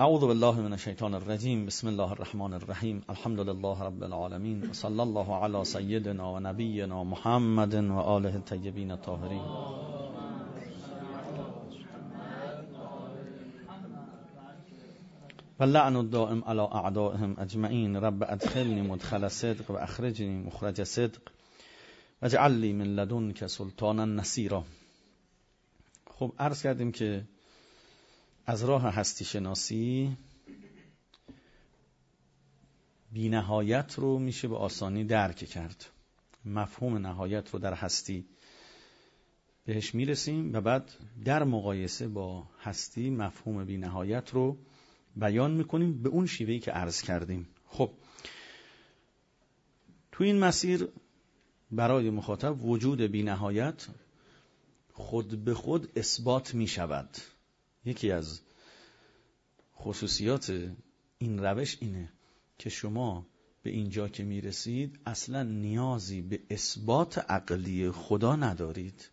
اعوذ بالله من الشیطان الرجیم. بسم الله الرحمن الرحیم. الحمد لله رب العالمین و صلی الله علی سیدنا و نبینا محمد و آله الطیبین الطاهرین. و لعن الدائم علی اعدائهم اجمعین. رب ادخلنی مدخل صدق و اخرجنی مخرج صدق و اجعل لی من لدنک سلطانا نصیرا. خب عرض کردیم که از راه هستی شناسی بی نهایت رو میشه به آسانی درک کرد. مفهوم نهایت رو در هستی بهش میرسیم و بعد در مقایسه با هستی مفهوم بی نهایت رو بیان میکنیم به اون شیوهی که عرض کردیم. خب تو این مسیر برای مخاطب وجود بی نهایت خود به خود اثبات می شود. یکی از خصوصیات این روش اینه که شما به اینجا که می رسید اصلا نیازی به اثبات عقلی خدا ندارید.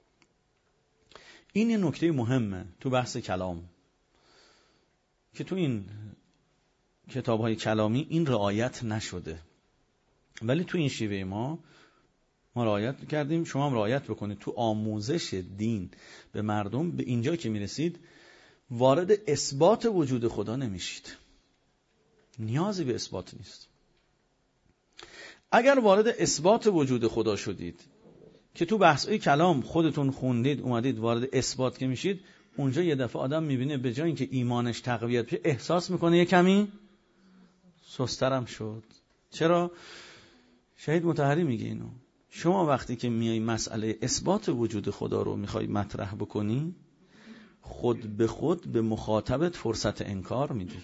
این نکته مهمه تو بحث کلام که تو این کتاب‌های کلامی این رعایت نشده، ولی تو این شیوه ما رعایت کردیم. شما هم رعایت بکنید. تو آموزش دین به مردم به اینجا که میرسید وارد اثبات وجود خدا نمیشید. نیازی به اثبات نیست. اگر وارد اثبات وجود خدا شدید که تو بحث‌های کلام خودتون خوندید اومدید وارد اثبات که میشید، اونجا یه دفعه آدم میبینه به جای اینکه ایمانش تقویت بشه احساس میکنه یه کمی سسترم شد. چرا؟ شهید مطهری میگه اینو. شما وقتی که میای مسئله اثبات وجود خدا رو میخوای مطرح بکنی، خود به خود به مخاطبت فرصت انکار میدی.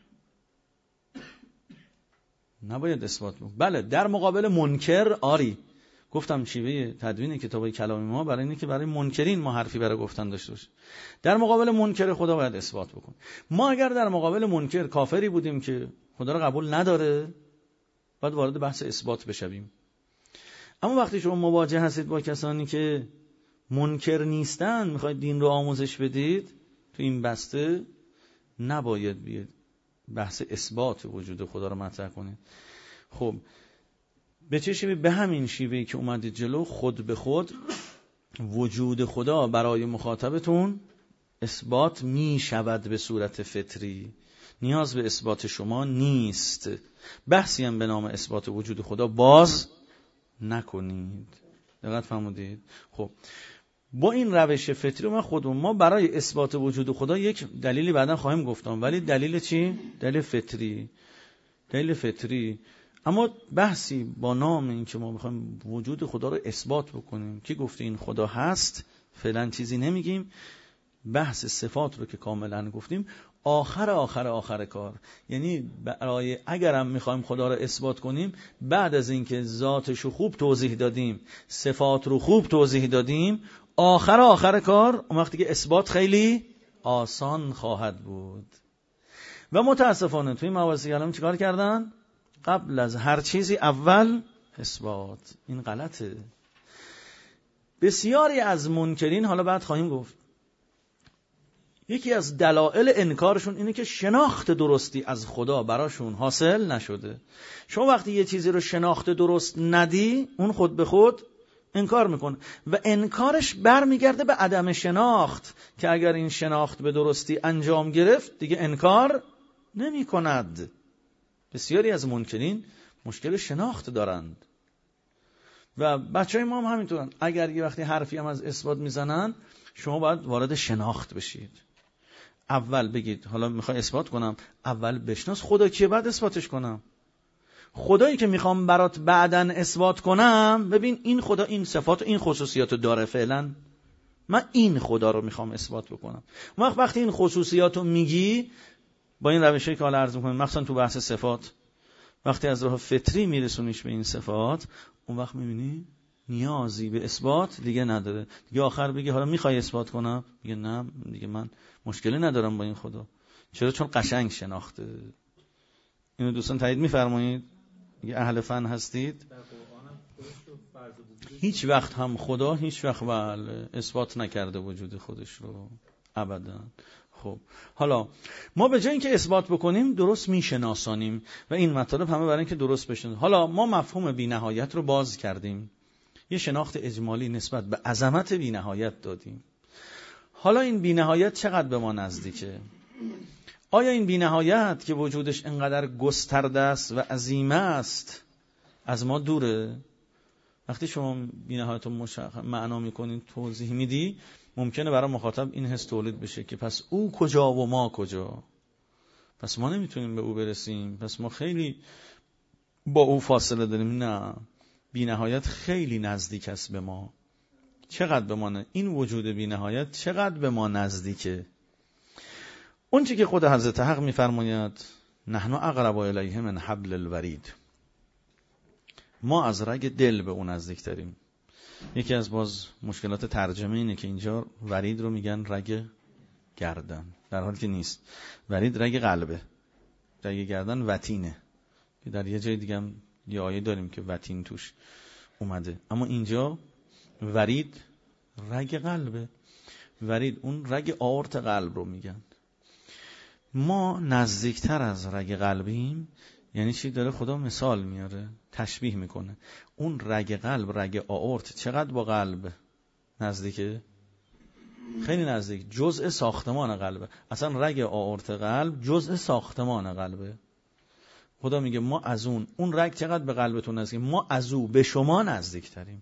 نباید اثبات بکنی. بله در مقابل منکر آری. گفتم شیوه تدوین کتابای کلامی ما برای اینه که برای منکرین ما حرفی برای گفتن داشته باشیم. در مقابل منکر خدا باید اثبات بکن. ما اگر در مقابل منکر کافری بودیم که خدا رو قبول نداره، باید وارد بحث اثبات بشویم. اما وقتی شما مواجه هستید با کسانی که منکر نیستن، میخواید دین رو آموزش بدید، تو این بسته نباید بیاد بحث اثبات وجود خدا رو مطرح کنید. خب به چه شیوه؟ به همین شیوهی که اومدید جلو، خود به خود وجود خدا برای مخاطبتون اثبات می شود به صورت فطری. نیاز به اثبات شما نیست. بحثی هم به نام اثبات وجود خدا باز نکنید. دقت فرمودید؟ خب با این روش فطری ما برای اثبات وجود خدا یک دلیلی بعدا خواهیم گفتم، ولی دلیل چی؟ دلیل فطری. دلیل فطری. اما بحثی با نام این که ما میخوایم وجود خدا رو اثبات بکنیم، کی گفته این خدا هست، فعلا چیزی نمیگیم. بحث صفات رو که کاملا گفتیم آخر کار. یعنی برای اگرم میخوایم خدا رو اثبات کنیم، بعد از اینکه ذاتش رو خوب توضیح دادیم، صفات رو خوب توضیح دادیم، آخر کار اون وقتی که اثبات خیلی آسان خواهد بود. و متاسفانه توی مباحث کلام چیکار کردن؟ قبل از هر چیزی اول اثبات. این غلطه. بسیاری از منکرین، حالا بعد خواهیم گفت، یکی از دلایل انکارشون اینه که شناخت درستی از خدا براشون حاصل نشده. شما وقتی یه چیزی رو شناخت درست ندی، اون خود به خود انکار میکنه و انکارش برمیگرده به عدم شناخت، که اگر این شناخت به درستی انجام گرفت دیگه انکار نمی کند. بسیاری از منکرین مشکل شناخت دارند و بچهای ما هم همینطورن. اگر یه وقتی حرفی هم از اثبات میزنن، شما باید وارد شناخت بشید. اول بگید حالا میخوای اثبات کنم، اول بشناس خدا کیه، بعد اثباتش کنم. خدایی که میخوام برات بعدن اثبات کنم، ببین این خدا این صفات و این خصوصیات داره، فعلا من این خدا رو میخوام اثبات بکنم. وقتی این خصوصیات رو میگی با این روشی که حالا عرض میکنم، مخصوصا تو بحث صفات، وقتی از راه فطری میرسونیش به این صفات، اون وقت میبینی نیازی به اثبات دیگه نداره. دیگه آخر بگی حالا میخوای اثبات کنم، دیگه نه، دیگه من مشکلی ندارم با این خدا. چرا؟ چون قشنگ شناخته. اینو دوستان تایید میفرمایید؟ اگه اهل فن هستید. هیچ وقت هم خدا هیچ وقت اثبات نکرده وجود خودش رو، ابدا. خب حالا ما به جای اینکه اثبات بکنیم درست میشناسانیم و این مطالب همه برای اینکه درست بشن. حالا ما مفهوم بی‌نهایت رو باز کردیم، یه شناخت اجمالی نسبت به عظمت بی‌نهایت دادیم. حالا این بی‌نهایت چقدر به ما نزدیکه؟ آیا این بی‌نهایت که وجودش انقدر گسترده است و عظیم است از ما دوره؟ وقتی شما بی‌نهایت رو معنا میکنین، توضیح میدی، ممکنه برای مخاطب این حس تولید بشه که پس او کجا و ما کجا، پس ما نمیتونیم به او برسیم، پس ما خیلی با او فاصله داریم. نه، بی‌نهایت خیلی نزدیک است به ما. چقدر به ما این وجود بی‌نهایت چقدر به ما نزدیکه؟ اون چی که خود حضرت حق میفرماید نحن اقرب الیه من حبل الورید، ما از رگ دل به اون نزدیک تریم. یکی از باز مشکلات ترجمه اینه که اینجا ورید رو میگن رگ گردن، در حالی که نیست. ورید رگ قلبه، رگ گردن وتینه، که در یه جای دیگه هم یه آیه داریم که وتین توش اومده، اما اینجا ورید رگ قلبه. ورید اون رگ آورت قلب رو میگن. ما نزدیکتر از رگ قلبیم. یعنی چی؟ داره خدا مثال میاره، تشبیه میکنه. اون رگ قلب، رگ آورت چقدر با قلب نزدیکه؟ خیلی نزدیک، جزء ساختمان قلبه. اصلا رگ آورت قلب جزء ساختمان قلبه. خدا میگه ما از اون رگ چقدر به قلبتون نزدیکیم، ما از او به شما نزدیکتریم.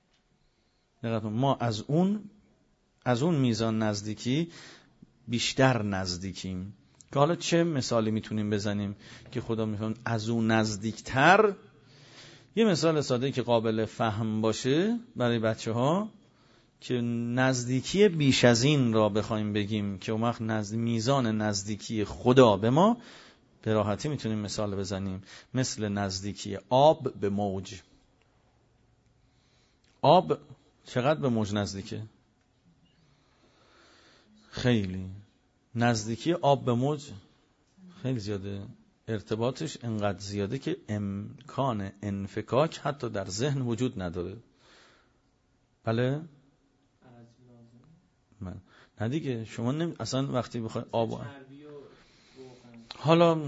ما از اون میزان نزدیکی بیشتر نزدیکیم. که حالا چه مثالی میتونیم بزنیم که خدا میفهمه از اون نزدیکتر؟ یه مثال ساده که قابل فهم باشه برای بچه ها، که نزدیکی بیش از این را بخوایم بگیم که اون وقت میزان نزدیکی خدا به ما به راحتی میتونیم مثال بزنیم. مثل نزدیکی آب به موج. آب چقدر به موج نزدیکه؟ خیلی. نزدیکی آب به موج خیلی زیاده، ارتباطش انقدر زیاده که امکان انفکاک حتی در ذهن وجود نداره. بله؟ نه دیگه، شما اصلا وقتی بخوای آب، حالا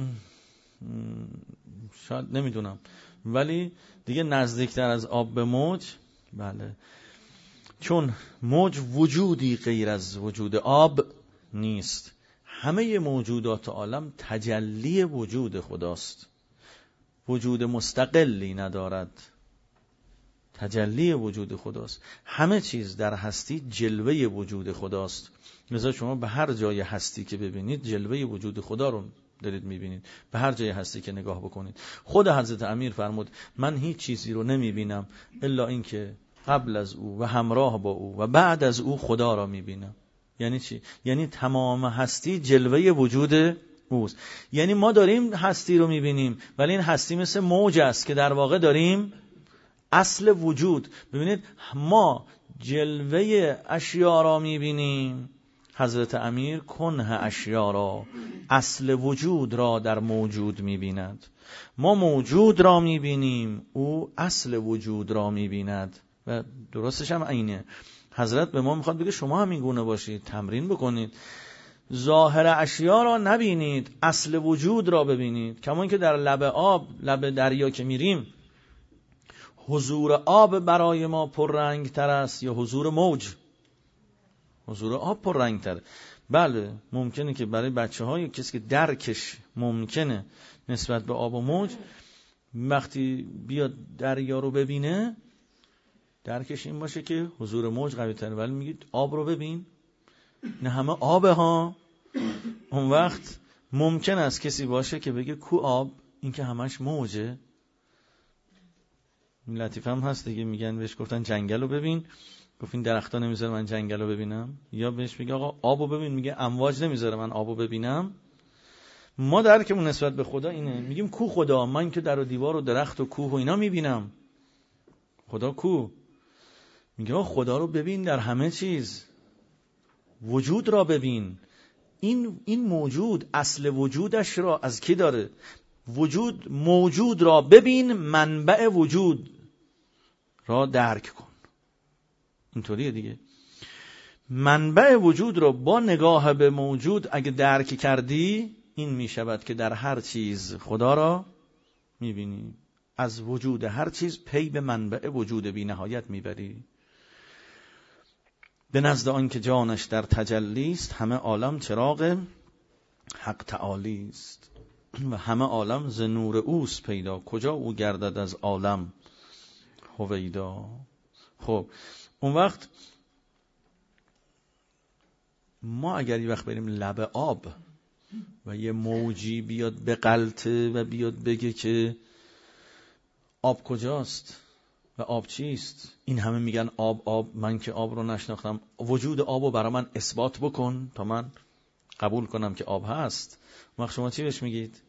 شاید نمیدونم، ولی دیگه نزدیکتر از آب به موج. بله، چون موج وجودی غیر از وجود آب نیست. همه موجودات عالم تجلی وجود خداست، وجود مستقلی ندارد، تجلی وجود خداست. همه چیز در هستی جلوه وجود خداست. مثلا شما به هر جای هستی که ببینید جلوه وجود خدا رو دارید میبینید. به هر جای هستی که نگاه بکنید. خود حضرت امیر فرمود من هیچ چیزی رو نمیبینم الا این که قبل از او و همراه با او و بعد از او خدا را میبینم. یعنی چی؟ یعنی تمام هستی جلوه وجود اوست. یعنی ما داریم هستی رو میبینیم، ولی این هستی مثل موج است که در واقع داریم اصل وجود. ببینید ما جلوه اشیا را میبینیم، حضرت امیر کنه اشیا را، اصل وجود را در موجود میبیند. ما موجود را میبینیم، او اصل وجود را میبیند. و درستش هم اینه. حضرت به ما میخواد بگه شما هم این گونه باشید، تمرین بکنید، ظاهر اشیا را نبینید، اصل وجود را ببینید. کما اینکه در لب آب، لب دریا که میریم، حضور آب برای ما پررنگ تر است یا حضور موج؟ حضور آب پررنگ تر. بله، ممکنه که برای بچه های کسی که درکش ممکنه نسبت به آب و موج، وقتی بیاد دریا رو ببینه درکش این باشه که حضور موج قوی تره، ولی میگید آب رو ببین، نه همه آبه ها. اون وقت ممکن است کسی باشه که بگه کو آب، این که همش موجه. لطیفه هم هست دیگه، میگن بهش گفتن جنگل رو ببین، گفت این درختا نمیذاره من جنگل رو ببینم. یا بهش میگه آقا آب رو ببین، میگه امواج نمیذاره من آب رو ببینم. ما درکمون نسبت به خدا اینه، میگیم کو خدا، من که در و دیوار و درخت و کوه و اینا میبینم، خدا کو؟ میگه آقا خدا رو ببین در همه چیز، وجود را ببین. این موجود اصل وجودش را از کی داره؟ وجود موجود را ببین، منبع وجود را درک کن. اینطوریه دیگه. منبع وجود رو با نگاه به موجود اگه درک کردی، این می شود که در هر چیز خدا را می بینی. از وجود هر چیز پی به منبع وجود بی نهایت می بری. به نزد آن که جانش در تجلی است، همه عالم چراغ حق تعالی است و همه عالم ز نور اوست پیدا، کجا او گردد از عالم هویدا. خب اون وقت ما اگر یه وقت بریم لب آب و یه موجی بیاد به غلطه و بیاد بگه که آب کجاست و آب چیست، این همه میگن آب، من که آب رو نشناختم، وجود آب رو برای من اثبات بکن تا من قبول کنم که آب هست. وقت شما چی بهش میگید؟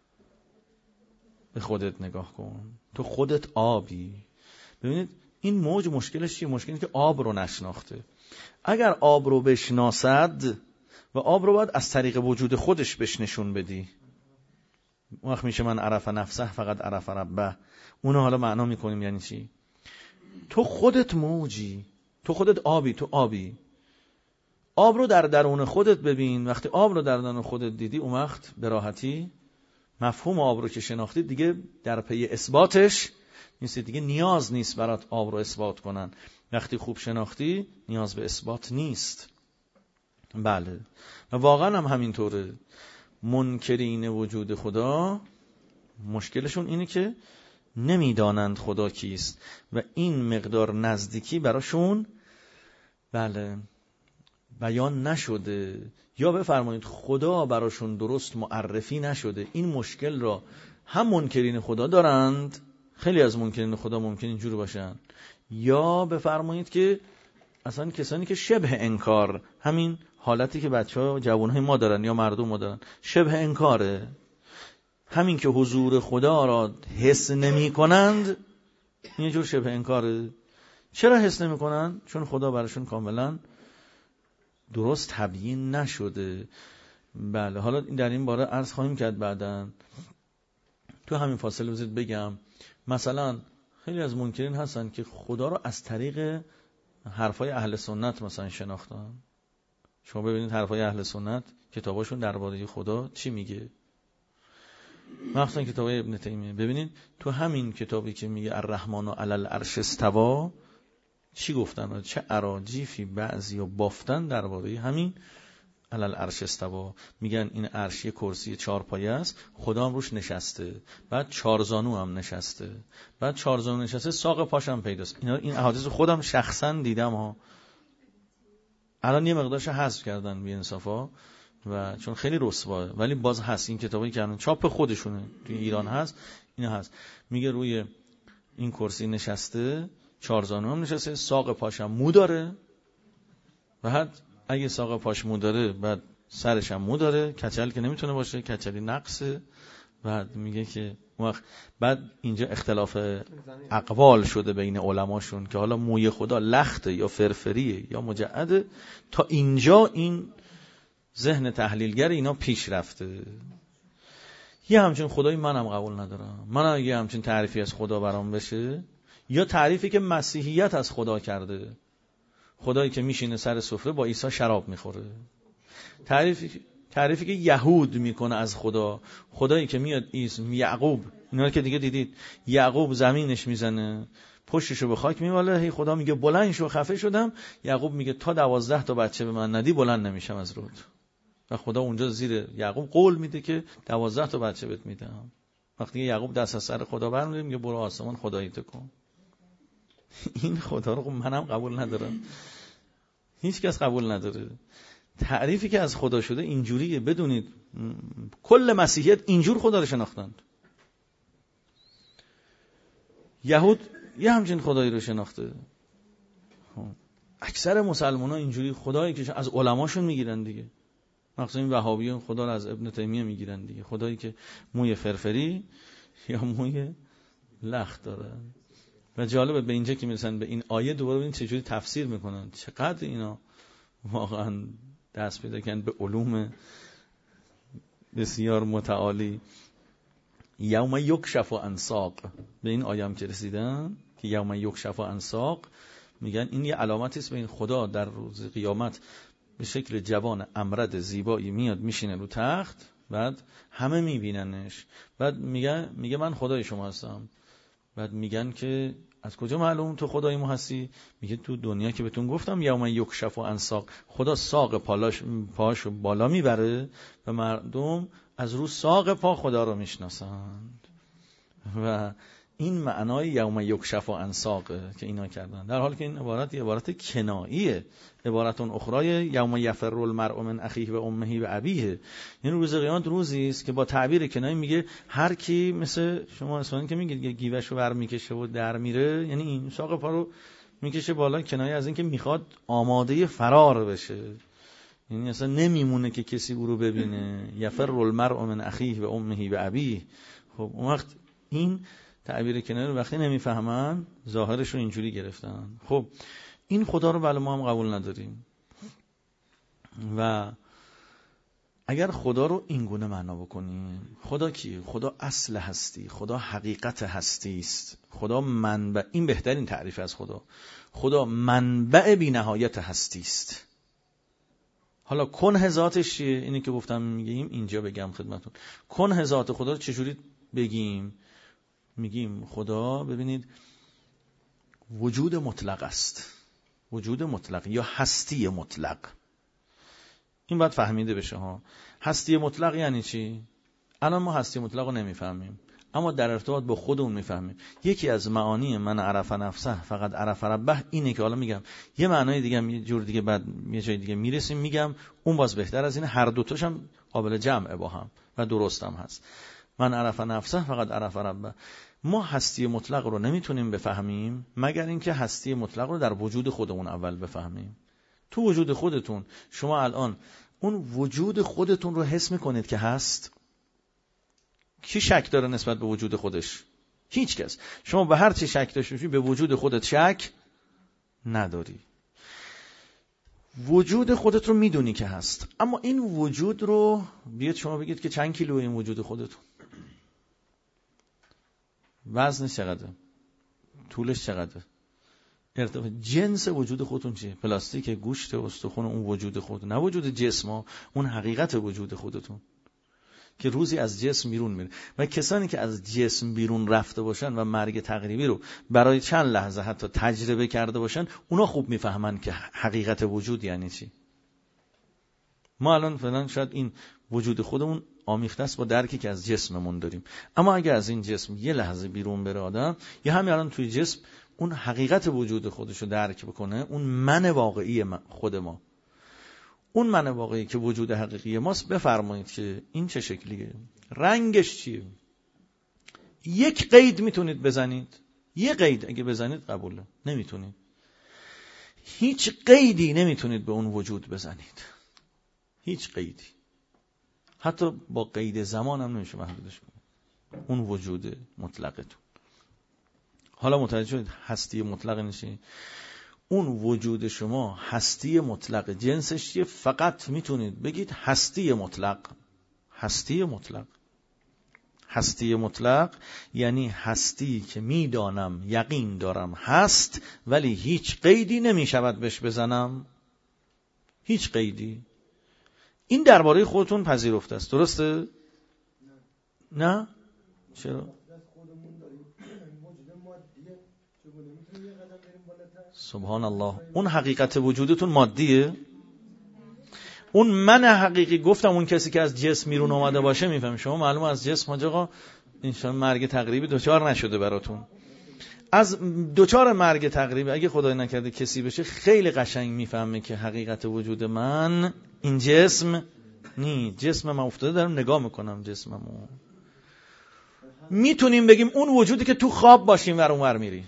به خودت نگاه کن، تو خودت آبی. ببینید این موج مشکلش چیه؟ مشکلی که آب رو نشناخته. اگر آب رو بشناسد و آب رو باید از طریق وجود خودش بهش نشون بدی، وقت میشه من عرف نفسه فقط عرف ربه. اونو حالا معنا میکنیم یعنی چی؟ تو خودت موجی، تو خودت آبی، تو آبی. آب رو در درون خودت ببین. وقتی آب رو در درون خودت دیدی، اون وقت به راحتی مفهوم آب رو که شناختی دیگه در پی اثباتش نیستی، دیگه نیاز نیست برات آب رو اثبات کنن. وقتی خوب شناختی نیاز به اثبات نیست. بله و واقعا هم همینطوره. منکرین وجود خدا مشکلشون اینه که نمیدانند خدا کیست و این مقدار نزدیکی براشون بله بیان نشده، یا بفرمایید خدا براشون درست معرفی نشده. این مشکل را هم منکرین خدا دارند، خیلی از منکرین خدا ممکن اینجور باشن، یا بفرمایید که اصلا کسانی که شبه انکار، همین حالتی که بچه‌ها جوانهای ما دارن یا مردم ما دارن، شبه انکاره. همین که حضور خدا را حس نمی کنند، این جور شبه انکاره. چرا حس نمی کنند؟ چون خدا براشون کاملا درست تبیین نشده. بله حالا در این باره عرض خواهیم کرد بعداً. تو همین فاصله بذارید بگم، مثلا خیلی از منکرین هستن که خدا را از طریق حرفای اهل سنت مثلا شناختن. شما ببینید حرفای اهل سنت کتاباشون درباره خدا چی میگه، مخصوصا کتاب ابن تیمیه. ببینید تو همین کتابی که میگه الرحمن علی العرش استوی چی گفتن، چه اراجیفی بعضیا بافتن درباره همین علی العرش استوی. میگن این عرش یه کرسی 4 پایه است، خدا هم روش نشسته، بعد 4 زانو هم نشسته، بعد 4 زانو نشسته، ساق پاش هم پیداست. این احادیث خودم شخصا دیدم ها. الان یه مقدارش حذف کردن بی انصافا و چون خیلی رسواه، ولی باز هست. این کتابی که الان چاپ خودشونه توی ایران هست، این هست. میگه روی این کرسی نشسته، 4 زانو هم نشسته، ساق پاش هم مو داره، بعد اگه ساق پاش مو داره بعد سرش هم مو داره، کچل که نمیتونه باشه، کچلی نقصه. بعد میگه که بعد اینجا اختلاف اقوال شده بین علماشون که حالا موی خدا لخته یا فرفریه یا مجعده. تا اینجا این ذهن تحلیلگر اینا پیش رفته. یه همچین خدایی منم قبول ندارم. من اگه همچین تعریفی از خدا برام بشه، یا تعریفی که مسیحیت از خدا کرده، خدایی که میشینه سر سفره با عیسی شراب میخوره، تعریفی که یهود میکنه از خدا، خدایی که میاد یعقوب، اینا که دیگه دیدید یعقوب زمینش میزنه پشتشو به خاک میواله، هی خدا میگه بلند شو، خفه شدم. یعقوب میگه تا 12 تا بچه به من ندی بلند نمیشم از رود. و خدا اونجا زیر یعقوب قول میده که 12 تا بچه بهت میدم. وقتی یعقوب دست از سر خدا برمی‌داره میگه برو آسمان خداییت کن. این خدا رو منم قبول ندارم، هیچ کس قبول نداره. تعریفی که از خدا شده اینجوریه. بدونید کل مسیحیت اینجور خدا رو شناختند. یهود یه همچین خدایی رو شناخته. اکثر مسلمان ها اینجوری خدایی که از علماشون میگیرن دیگه. مخصوصا این وهابیون خدا رو از ابن تیمیه میگیرن دیگه. خدایی که موی فرفری یا موی لخت داره. و جالبه به اینجا که میرسن به این آیه دوباره ببین چجوری تفسیر میکنن. چقدر اینا واقعا دست پیدا کردن به علوم بسیار متعالی. یوم یکشف عن ساق، به این آیه هم که رسیدن که یوم یکشف عن ساق، میگن این یه علامتی است به این خدا در روز قیامت به شکل جوان امرد زیبایی میاد میشینه رو تخت، بعد همه میبیننش، بعد میگه من خدای شما هستم. بعد میگن که از کجا معلوم تو خدای ما هستی؟ میگه تو دنیا که بهتون گفتم یوم یکشف عن ساق، خدا ساق پاشو بالا میبره و مردم از رو ساق پا خدا رو میشناسند. و این معنای یوم یکشف عن ساق که اینا کردن، در حالی که این عبارت یه عبارت کناییه. عبارت اخرای یوم یفر المرء من اخیه و امه و ابیه، این روز قیامت روزی است که با تعبیر کنایه میگه هر کی مثل شما اصلا که میگید گیوشو بر میکشه و در میره، یعنی این ساق پا رو میکشه بالا، کنایه از این که میخواد آماده فرار بشه، یعنی اصلا نمیمونه که کسی او رو ببینه. یفر المرء من اخیه و امه و ابیه. خب اون وقت این تعبیر کنایه رو وقتی نمیفهمن ظاهرش رو اینجوری گرفتن. خب این خدا رو بله ما هم قبول نداریم و اگر خدا رو این گونه معنا بکنیم، خدا کیه؟ خدا اصل هستی، خدا حقیقت هستی است، خدا منبع، این بهترین تعریف از خدا، خدا منبع بی نهایت هستی است. حالا کنه ذاتش چیه؟ اینی که گفتم میگیم اینجا بگم خدمتون. کنه ذات خدا رو چجوری بگیم؟ میگیم خدا ببینید وجود مطلق است، وجود مطلق یا هستی مطلق. این باید فهمیده بشه ها. هستی مطلق یعنی چی؟ الان ما هستی مطلق رو نمیفهمیم، اما در ارتباط با خودمون میفهمیم. یکی از معانی من عرف نفسه فقط عرف ربه اینه که حالا میگم یه معنای دیگه یه جور دیگه بعد یه جای دیگه میرسیم میگم اون باز بهتر از اینه، هر دوتاش هم قابل جمع با هم و درست هم هست. من عرف نفسه فقط عرف ربه. ما هستی مطلق رو نمیتونیم بفهمیم مگر اینکه هستی مطلق رو در وجود خودمون اول بفهمیم. تو وجود خودتون شما الان اون وجود خودتون رو حس میکنید که هست؟ کی شک داره نسبت به وجود خودش؟ هیچ کس. شما به هر چی شک داشته باشی به وجود خودت شک نداری. وجود خودت رو میدونی که هست، اما این وجود رو بیاد شما بگید که چند کیلو این وجود خودتون؟ وزنش چقدره؟ طولش چقدره؟ ارتفاع جنس وجود خودتون چیه؟ پلاستیک، گوشت، استخون، اون وجود خود، نه وجود جسم، اون حقیقت وجود خودتون که روزی از جسم بیرون میره. و کسانی که از جسم بیرون رفته باشن و مرگ تقریبی رو برای چند لحظه حتی تجربه کرده باشن، اونا خوب میفهمن که حقیقت وجود یعنی چی. ما الان فعلا شاید این وجود خودمون آمیخته است با درکی که از جسممون داریم، اما اگر از این جسم یه لحظه بیرون بره آدم، یا همین الان توی جسم اون حقیقت وجود خودشو درک بکنه، اون من واقعی خود ما، اون من واقعی که وجود حقیقی ماست، بفرمایید که این چه شکلیه، رنگش چیه. یک قید میتونید بزنید، یه قید اگه بزنید قبوله، نمیتونید هیچ قیدی نمیتونید به اون وجود بزنید، هیچ قیدی، حتی با قید زمان هم نمیشه محدودش کنید اون وجود مطلقتون. حالا متوجه شدید هستی مطلق نشه؟ اون وجود شما هستی مطلق، جنسش چیه؟ فقط میتونید بگید هستی مطلق. هستی مطلق، هستی مطلق یعنی هستی که میدانم، یقین دارم هست، ولی هیچ قیدی نمیشود بهش بزنم، هیچ قیدی. این درباره خودتون پذیرفته است، درسته؟ نه؟ چرا؟ سبحان الله. اون حقیقت وجودتون مادیه؟ اون من حقیقی، گفتم اون کسی که از جسم بیرون اومده باشه میفهم. شما معلوم از جسم حاج آقا انشالله مرگ تقریبی دوچار نشده براتون. از دوچار مرگ تقریبی اگه خدای نکرده کسی بشه، خیلی قشنگ میفهمه که حقیقت وجود من این جسم نی. جسم من افتاده دارم نگاه میکنم جسممو. میتونیم بگیم اون وجودی که تو خواب باشیم ور اونور میری.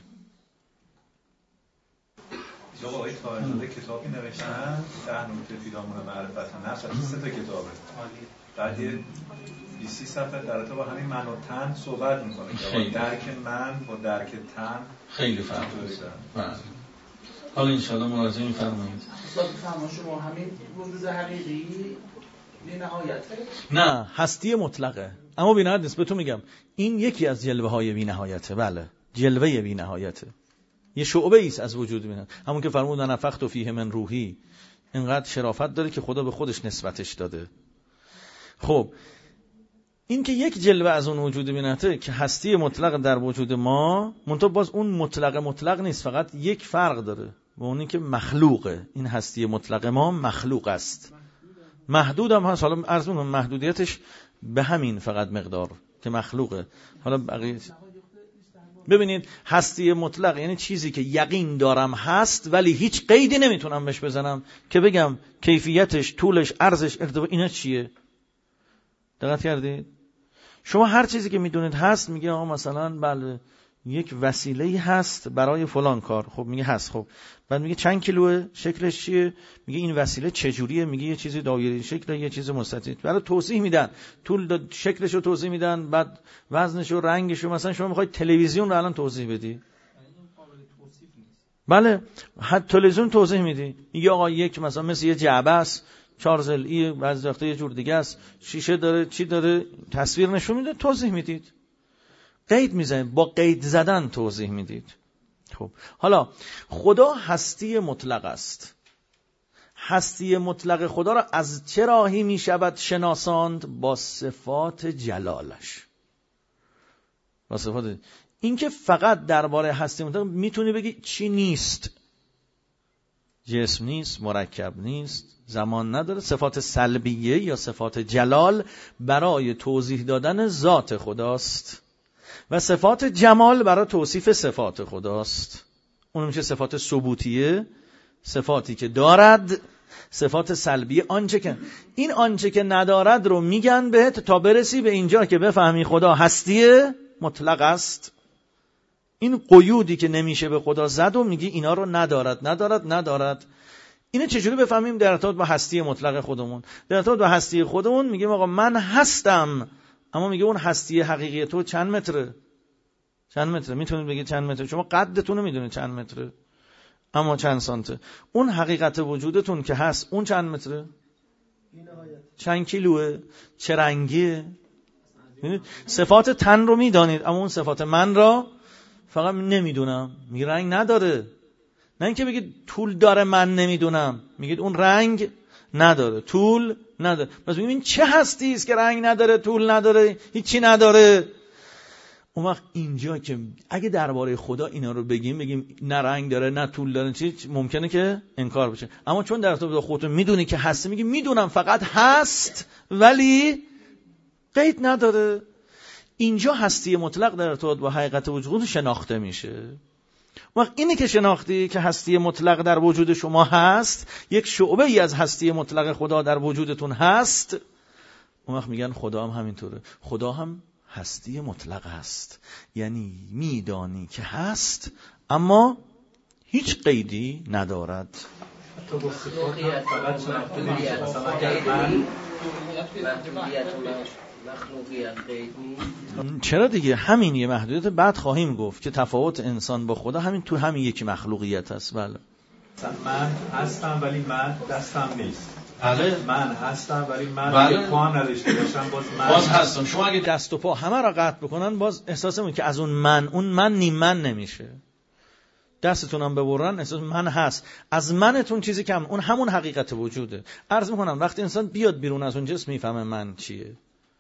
آقا آقای طاهرزاده کتابی نوشتن 10 نکته پیرامون معرفت نفس، 3 تا کتابه، بعد یه 20 صفحه در ارتباط با همین من و تن صحبت میکنه که درک من با درک تن خیلی فرق داره. حالا انشاءالله مراجعه می‌فرمایید. استاد بفرمایید شما همین وجود حقیقی بی نهایته؟ نه، هستی مطلقه، اما بی‌نهایت نیست. بهتون میگم این یکی از جلوه های بی‌نهایته. بله، جلوه بی‌نهایته. یه شعبه ایست از وجود بینن. همون که فرمودن نفخت فیه من روحی، اینقدر شرافت داره که خدا به خودش نسبتش داده. خب این که یک جلوه از اون وجود بینته که هستی مطلق در وجود ما، منتها باز اون مطلق نیست، فقط یک فرق داره و اونی که مخلوقه. این هستی مطلق ما مخلوق است، محدود هم هست. حالا عرض می‌کنم محدودیتش به همین فقط مقدار که مخلوقه. حالا بقیه ببینید، هستی مطلق یعنی چیزی که یقین دارم هست ولی هیچ قیدی نمیتونم بهش بزنم که بگم کیفیتش، طولش، عرضش، ارتفاع اینا چیه. دقت کردید؟ شما هر چیزی که میدونید هست میگه آقا مثلا بله یک وسیله‌ای هست برای فلان کار. خب میگه هست. خب بعد میگه چند کیلوه، شکلش چیه، میگه این وسیله چجوریه، میگه یه چیزی دایره شکله، یه چیز مستطیل. برای توضیح میدن، طول شکلش رو توضیح میدن، بعد وزنش و رنگش رو. مثلا شما میخواید تلویزیون رو الان توضیح بدی، بله حتی تلویزیون توضیح میدی، میگه آقا یک مثلا مثل یه جعبه است، 4 ضلعی، بعضی وقتا یه جور دیگه است، شیشه داره، چی داره، تصویر نشون میده، توضیح میدید. قید میزنید، با قید زدن توضیح میدید. خب حالا خدا هستی مطلق است. هستی مطلق خدا را از چه راهی میشود شناساند؟ با صفات جلالش. با صفات این که فقط درباره هستی مطلق میتونی بگی چی نیست، جسم نیست، مرکب نیست، زمان نداره. صفات سلبیه یا صفات جلال برای توضیح دادن ذات خداست و صفات جمال برای توصیف صفات خداست. اون میشه صفات ثبوتیه، صفاتی که دارد. صفات سلبیه آنچه که ندارد رو میگن بهت تا برسی به اینجا که بفهمی خدا هستی مطلق است. این قیودی که نمیشه به خدا زد و میگی اینا رو ندارد. اینو چجوری بفهمیم در ارتباط با هستی مطلق خودمون؟ در ارتباط با هستی خودمون میگیم آقا من هستم، اما میگه اون هستی حقیقی تو چند متره؟ میتونید بگید چند متر؟ شما قدتون رو میدونید چند متره، اما چند سانته؟ اون حقیقت وجودتون که هست اون چند متره؟ چند کیلوه؟ چه رنگیه؟ صفات تن رو میدانید، اما اون صفات من را فقط نمیدونم. میگه رنگ نداره. نه اینکه بگید طول داره من نمیدونم، میگید اون رنگ نداره، طول نداره. پس میگیم این چه هستی است که رنگ نداره، طول نداره، هیچی نداره. اون وقت اینجا که اگه درباره خدا اینا رو بگیم نه رنگ داره نه طول داره، چی ممکنه که انکار بشه. اما چون در ارتباط با خودت میدونی که هستی، میگی میدونم فقط هست ولی قید نداره. اینجا هستی مطلق در ارتباط با حقیقت وجود شناخته میشه. وقت اینی که شناختی که هستی مطلق در وجود شما هست، یک شعبه ای از هستی مطلق خدا در وجودتون هست، اون وقت میگن خدا هم همینطوره. خدا هم هستی مطلق هست، یعنی میدانی که هست اما هیچ قیدی ندارد. چرا دیگه همین یه محدودیت. بعد خواهیم گفت که تفاوت انسان با خدا همین تو همین یک مخلوقیت هست. بله من هستم ولی من دستم نیست. بله من هستم ولی من پا نداشته باشم باز هستم. شما اگه دست و پا همه را قطع بکنن باز احساس می‌کنید که از اون من نیم من نمیشه. دستتون هم ببرن احساس من هست. از منتون چیزی کم، اون همون حقیقت وجوده. عرض می‌کنم وقتی انسان بیاد بیرون از اون جسم میفهمه من چیه.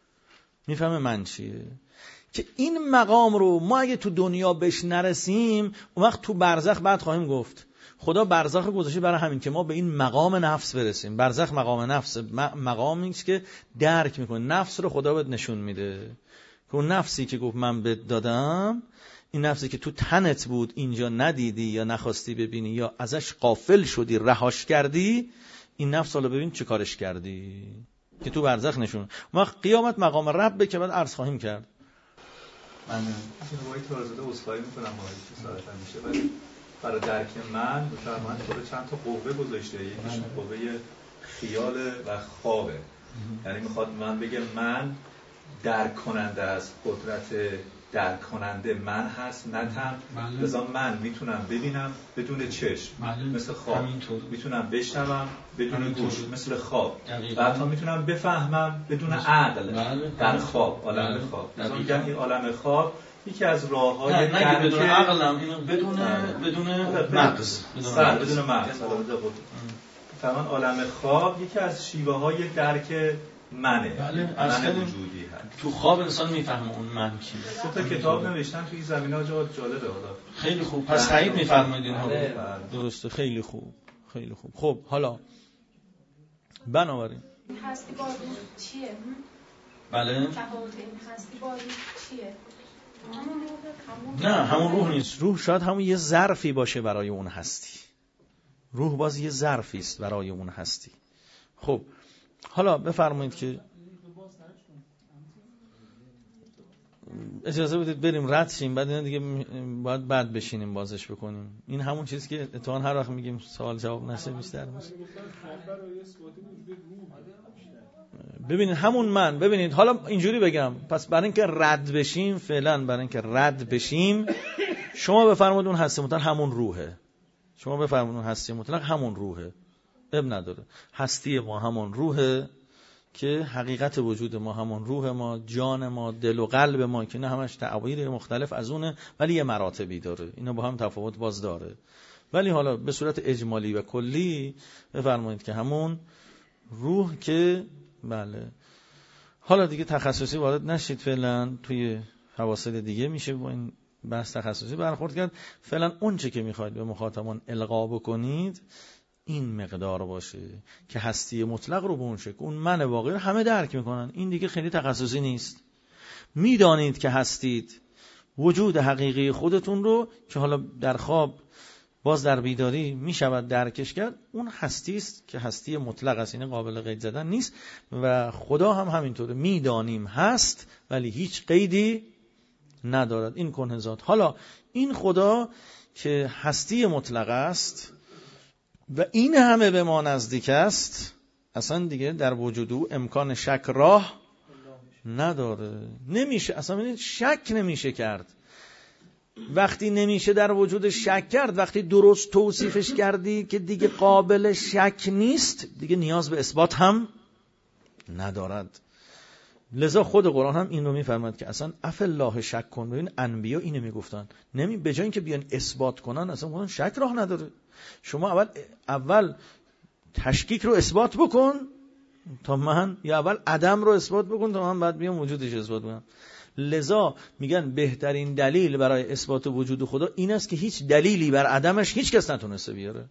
که این مقام رو ما اگه تو دنیا بهش نرسیم، اون وقت تو برزخ بعد خواهیم گفت خدا برزخ رو گذاشته برای همین که ما به این مقام نفس برسیم. برزخ مقام نفس، مقامی است که درک میکنه. نفس رو خدا بهت نشون میده که اون نفسی که گفت من بهت دادم، این نفسی که تو تنت بود اینجا ندیدی یا نخواستی ببینی یا ازش غافل شدی رهاش کردی، این نفس رو ببین چه کارش کردی که تو برزخ نشون. ما قیامت مقام رب که بعد عرض خواهیم کرد. من وای تازه عذرخواهی میکنم که ساعتم میشه، ولی برای درک من متأسفانه خود چند تا قوه گذاشته. یکیش قوه خیال و خوابه. یعنی میخواد من بگه من درک کننده از قدرت درک کننده من هست نه تن. لذا من میتونم ببینم بدون چشم مثل خواب، میتونم بشنوم بدون گوش مثل خواب، و حتی میتونم بفهمم بدون عقل در خواب، عالم خواب. لذا میگن این عالم خواب یکی از راه‌های نه بدون عقلم، اینو بدون مغز، بدون مغز. فرمان عالم خواب یکی از شیوه‌های درک منه. من وجودی هست. تو خواب انسان میفهمه اون من کیه. تو تا کتاب نوشتن توی زمینه‌ها جالبه. حالا خیلی خوب، پس تایید می‌فرمایید اینها رو. درسته، خیلی خوب، خیلی خوب. خب حالا بنابراین هستی با روح چیه؟ بله؟ تفاوت این هستی با روح چیه؟ نه همون روح نیست. روح شاید همون یه ظرفی باشه برای اون هستی. روح باز یه ظرفی است برای اون هستی. خب حالا بفرمایید که اجازه بدید بریم رد شیم، بعد اینا دیگه باید بعد بشینیم بازش بکنیم. این همون چیزی که اتفاقا هر وقت میگیم سوال جواب نشه بیشتر میشه. ببینید همون من، ببینید حالا اینجوری بگم، پس برای اینکه رد بشیم، فعلا برای اینکه رد بشیم شما بفرمایید اون هستی مطلق همون روحه. شما بفرمایید اون هستی مطلق همون روحه. اب نداره. هستی ما همون روحه که حقیقت وجود ما همون روح ما، جان ما، دل و قلب ما، که نه همش تعابیر مختلف از اونه ولی یه مراتبی داره. اینا با هم تفاوت باز داره. ولی حالا به صورت اجمالی و کلی بفرمایید که همون روح که بله. حالا دیگه تخصصی وارد نشید فعلا، توی فواصل دیگه میشه با این بحث تخصصی برخورد کرد. فعلا اون چه که میخواید به مخاطبان القا بکنید این مقدار باشه که هستی مطلق رو به اون شکل اون من واقعی رو همه درک میکنن. این دیگه خیلی تخصصی نیست. میدانید که هستید، وجود حقیقی خودتون رو که حالا در خواب باز در بیداری میشود درکش کرد، اون هستی است که هستی مطلق است، این قابل قید زدن نیست. و خدا هم همینطوره، میدانیم هست ولی هیچ قیدی ندارد. این کنه ذات. حالا این خدا که هستی مطلق است و این همه به ما نزدیک است، اصلا دیگه در وجود او امکان شک راه نداره. نمیشه اصلا شک نمیشه کرد. وقتی نمیشه در وجود شک کرد، وقتی درست توصیفش کردی که دیگه قابل شک نیست، دیگه نیاز به اثبات هم ندارد. لذا خود قرآن هم این رو میفرماد که اصلا اف الله شک کن. ببین انبیا اینو میگفتن، به جای اینکه بیان اثبات کنن اصلا قرآن شک راه نداره. شما اول تشکیک رو اثبات بکن تا من، یا اول عدم رو اثبات بکن تا من بعد بیام وجودش اثبات کنم. لذا میگن بهترین دلیل برای اثبات وجود خدا این است که هیچ دلیلی بر عدمش هیچ کس نتونسته بیاره.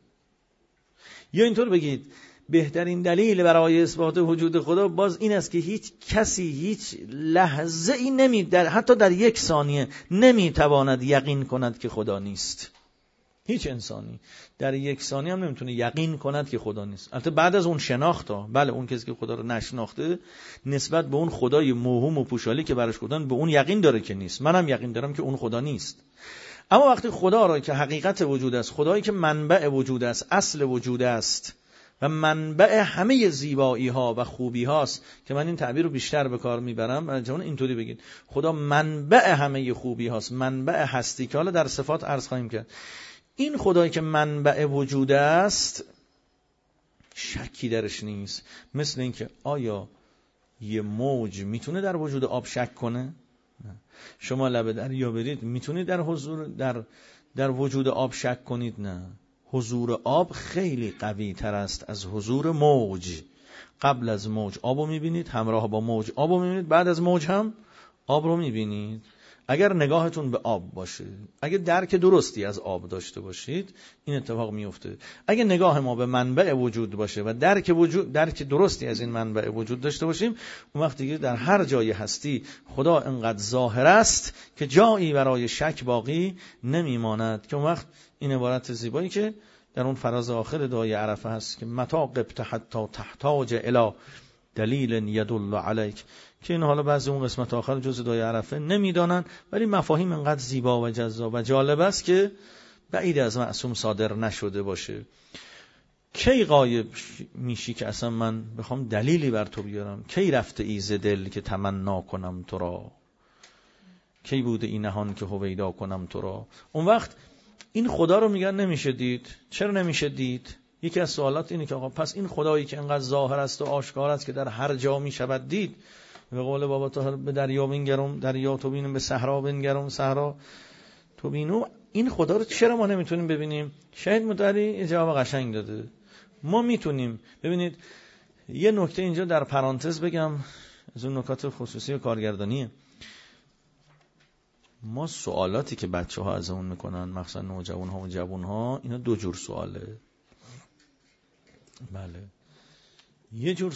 یا اینطور بگید بهترین دلیل برای اثبات وجود خدا باز این است که هیچ کسی هیچ لحظه ای حتی در یک ثانیه نمیتواند یقین کند که خدا نیست. هیچ انسانی در یک ثانیه هم نمیتونه یقین کند که خدا نیست. البته بعد از اون شناخت ها، بله اون کسی که خدا رو نشناخته نسبت به اون خدای موهوم و پوشالی که براش گفتن به اون یقین داره که نیست. منم یقین دارم که اون خدا نیست. اما وقتی خدا را که حقیقت وجود است، خدایی که منبع وجود است، اصل وجود است و منبع همه زیبایی ها و خوبی هاست، که من این تعبیر رو بیشتر به کار میبرم، چون اینطوری بگید خدا منبع همه خوبی هاست، منبع هستی، که حالا در صفات عرض خواهیم کرد. این خدایی که منبع وجود است شکی درش نیست. مثل این که آیا یه موج میتونه در وجود آب شک کنه؟ نه. شما لب دریا برید میتونید در وجود آب شک کنید؟ نه. حضور آب خیلی قوی تر است از حضور موج. قبل از موج آب رو میبینید، همراه با موج آب رو میبینید، بعد از موج هم آب رو میبینید. اگر نگاهتون به آب باشه، اگه درک درستی از آب داشته باشید، این اتفاق میفته. اگه نگاه ما به منبع وجود باشه و درک درستی از این منبع وجود داشته باشیم، اون وقت دیگه در هر جای هستی خدا انقدر ظاهر است که جایی برای شک باقی نمیماند. که اون وقت این عبارت زیبایی که در اون فراز آخر دعای عرفه هست که متا قبت حتی تحتاج الی دلیل یدل علیک، که این حالا بعضی اون قسمت آخر جز دعای عرفه نمیدانن، ولی مفاهیم انقدر زیبا و جذاب و جالب است که بعید از معصوم صادر نشده باشه. کی غایب میشی که اصلا من بخوام دلیلی بر تو بیارم؟ کی رفته ای ز دل که تمنا کنم تو را؟ کی بوده این نهان که هویدا کنم تو را. اون وقت این خدا رو میگن نمیشه دید. چرا نمیشه دید؟ یکی از سوالات اینه که آقا پس این خدایی که انقدر ظاهر است و آشکار است که در هر جا میشود دید، به قول بابا طاهر به دریا بنگرم دریا تو بینم، به صحرا بنگرم صحرا تو بینم، این خدا رو چرا ما نمیتونیم ببینیم؟ شاید مدعی جواب قشنگ داده. ما میتونیم. ببینید یه نکته اینجا در پرانتز بگم، از اون نکات خصوصی کارگردانیه. ما سوالاتی که بچه‌ها از اون میکنن، مخصوصا نوجوان‌ها و جوان‌ها، اینا دو جور سواله. بله، یه جور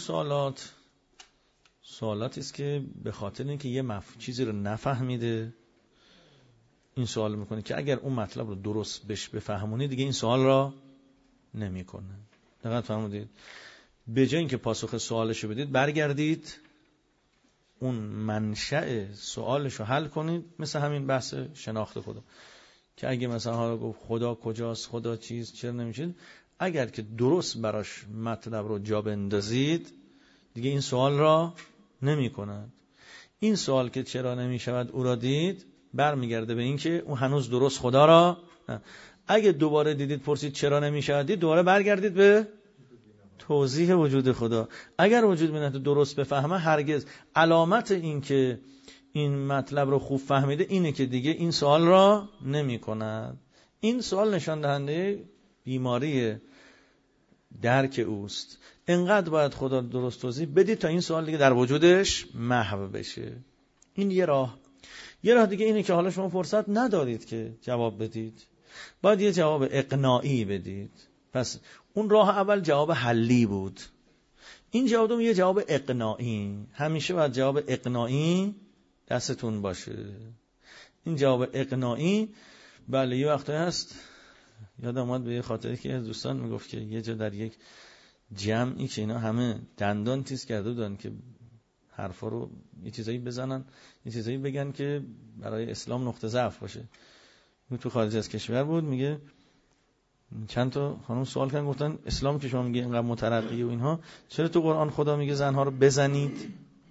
سوالاتی است که به خاطر اینکه یه چیزی رو نفهمیده این سوال میکنه که اگر اون مطلب رو درست بهش بفهمونی دیگه این سوال را نمیکنه. دقیق فهمیدید؟ به جای اینکه پاسخ سوالشو بدید برگردید اون منشأ سوالش رو حل کنید. مثل همین بحث شناخت خدا که اگه مثلا حالا گفت خدا کجاست، خدا چیست، چرا نمیشه، اگر که درست براش مطلب رو جا بندازید دیگه این سوال را نمی کند. این سوال که چرا نمی شود او را دید برمیگرده به این که اون هنوز درست خدا را نه. اگه دوباره دیدید پرسید چرا نمی شود دید، دوباره برگردید به توضیح وجود خدا. اگر وجود منت درست بفهمه، هرگز علامت این که این مطلب رو خوب فهمیده اینه که دیگه این سوال را نمی کند. این سوال نشان دهنده بیماری درک اوست. انقدر باید خدا درست توضیح بدید تا این سوال دیگه در وجودش محو بشه. این یه راه. یه راه دیگه اینه که حالا شما فرصت ندارید که جواب بدید، باید یه جواب اقناعی بدید. پس اون راه اول جواب حلی بود، این جواب دوم یه جواب اقناعی. همیشه باید جواب اقناعی دستتون باشه. این جواب اقناعی بله یه وقتی هست. یادم اومد به یه خاطری که از دوستان میگفت که یه جا در یک جمعی که اینا همه دندان تیز کرده بودن که حرفا رو یه چیزایی بزنن، یه چیزایی بگن که برای اسلام نقطه ضعف باشه. اون تو خارج از کشور بود، میگه چند تا خانم سوال کردن، گفتن اسلام که شما میگه اینقدر مترقی و اینها، چرا تو قرآن خدا میگه زنها رو بزنید؟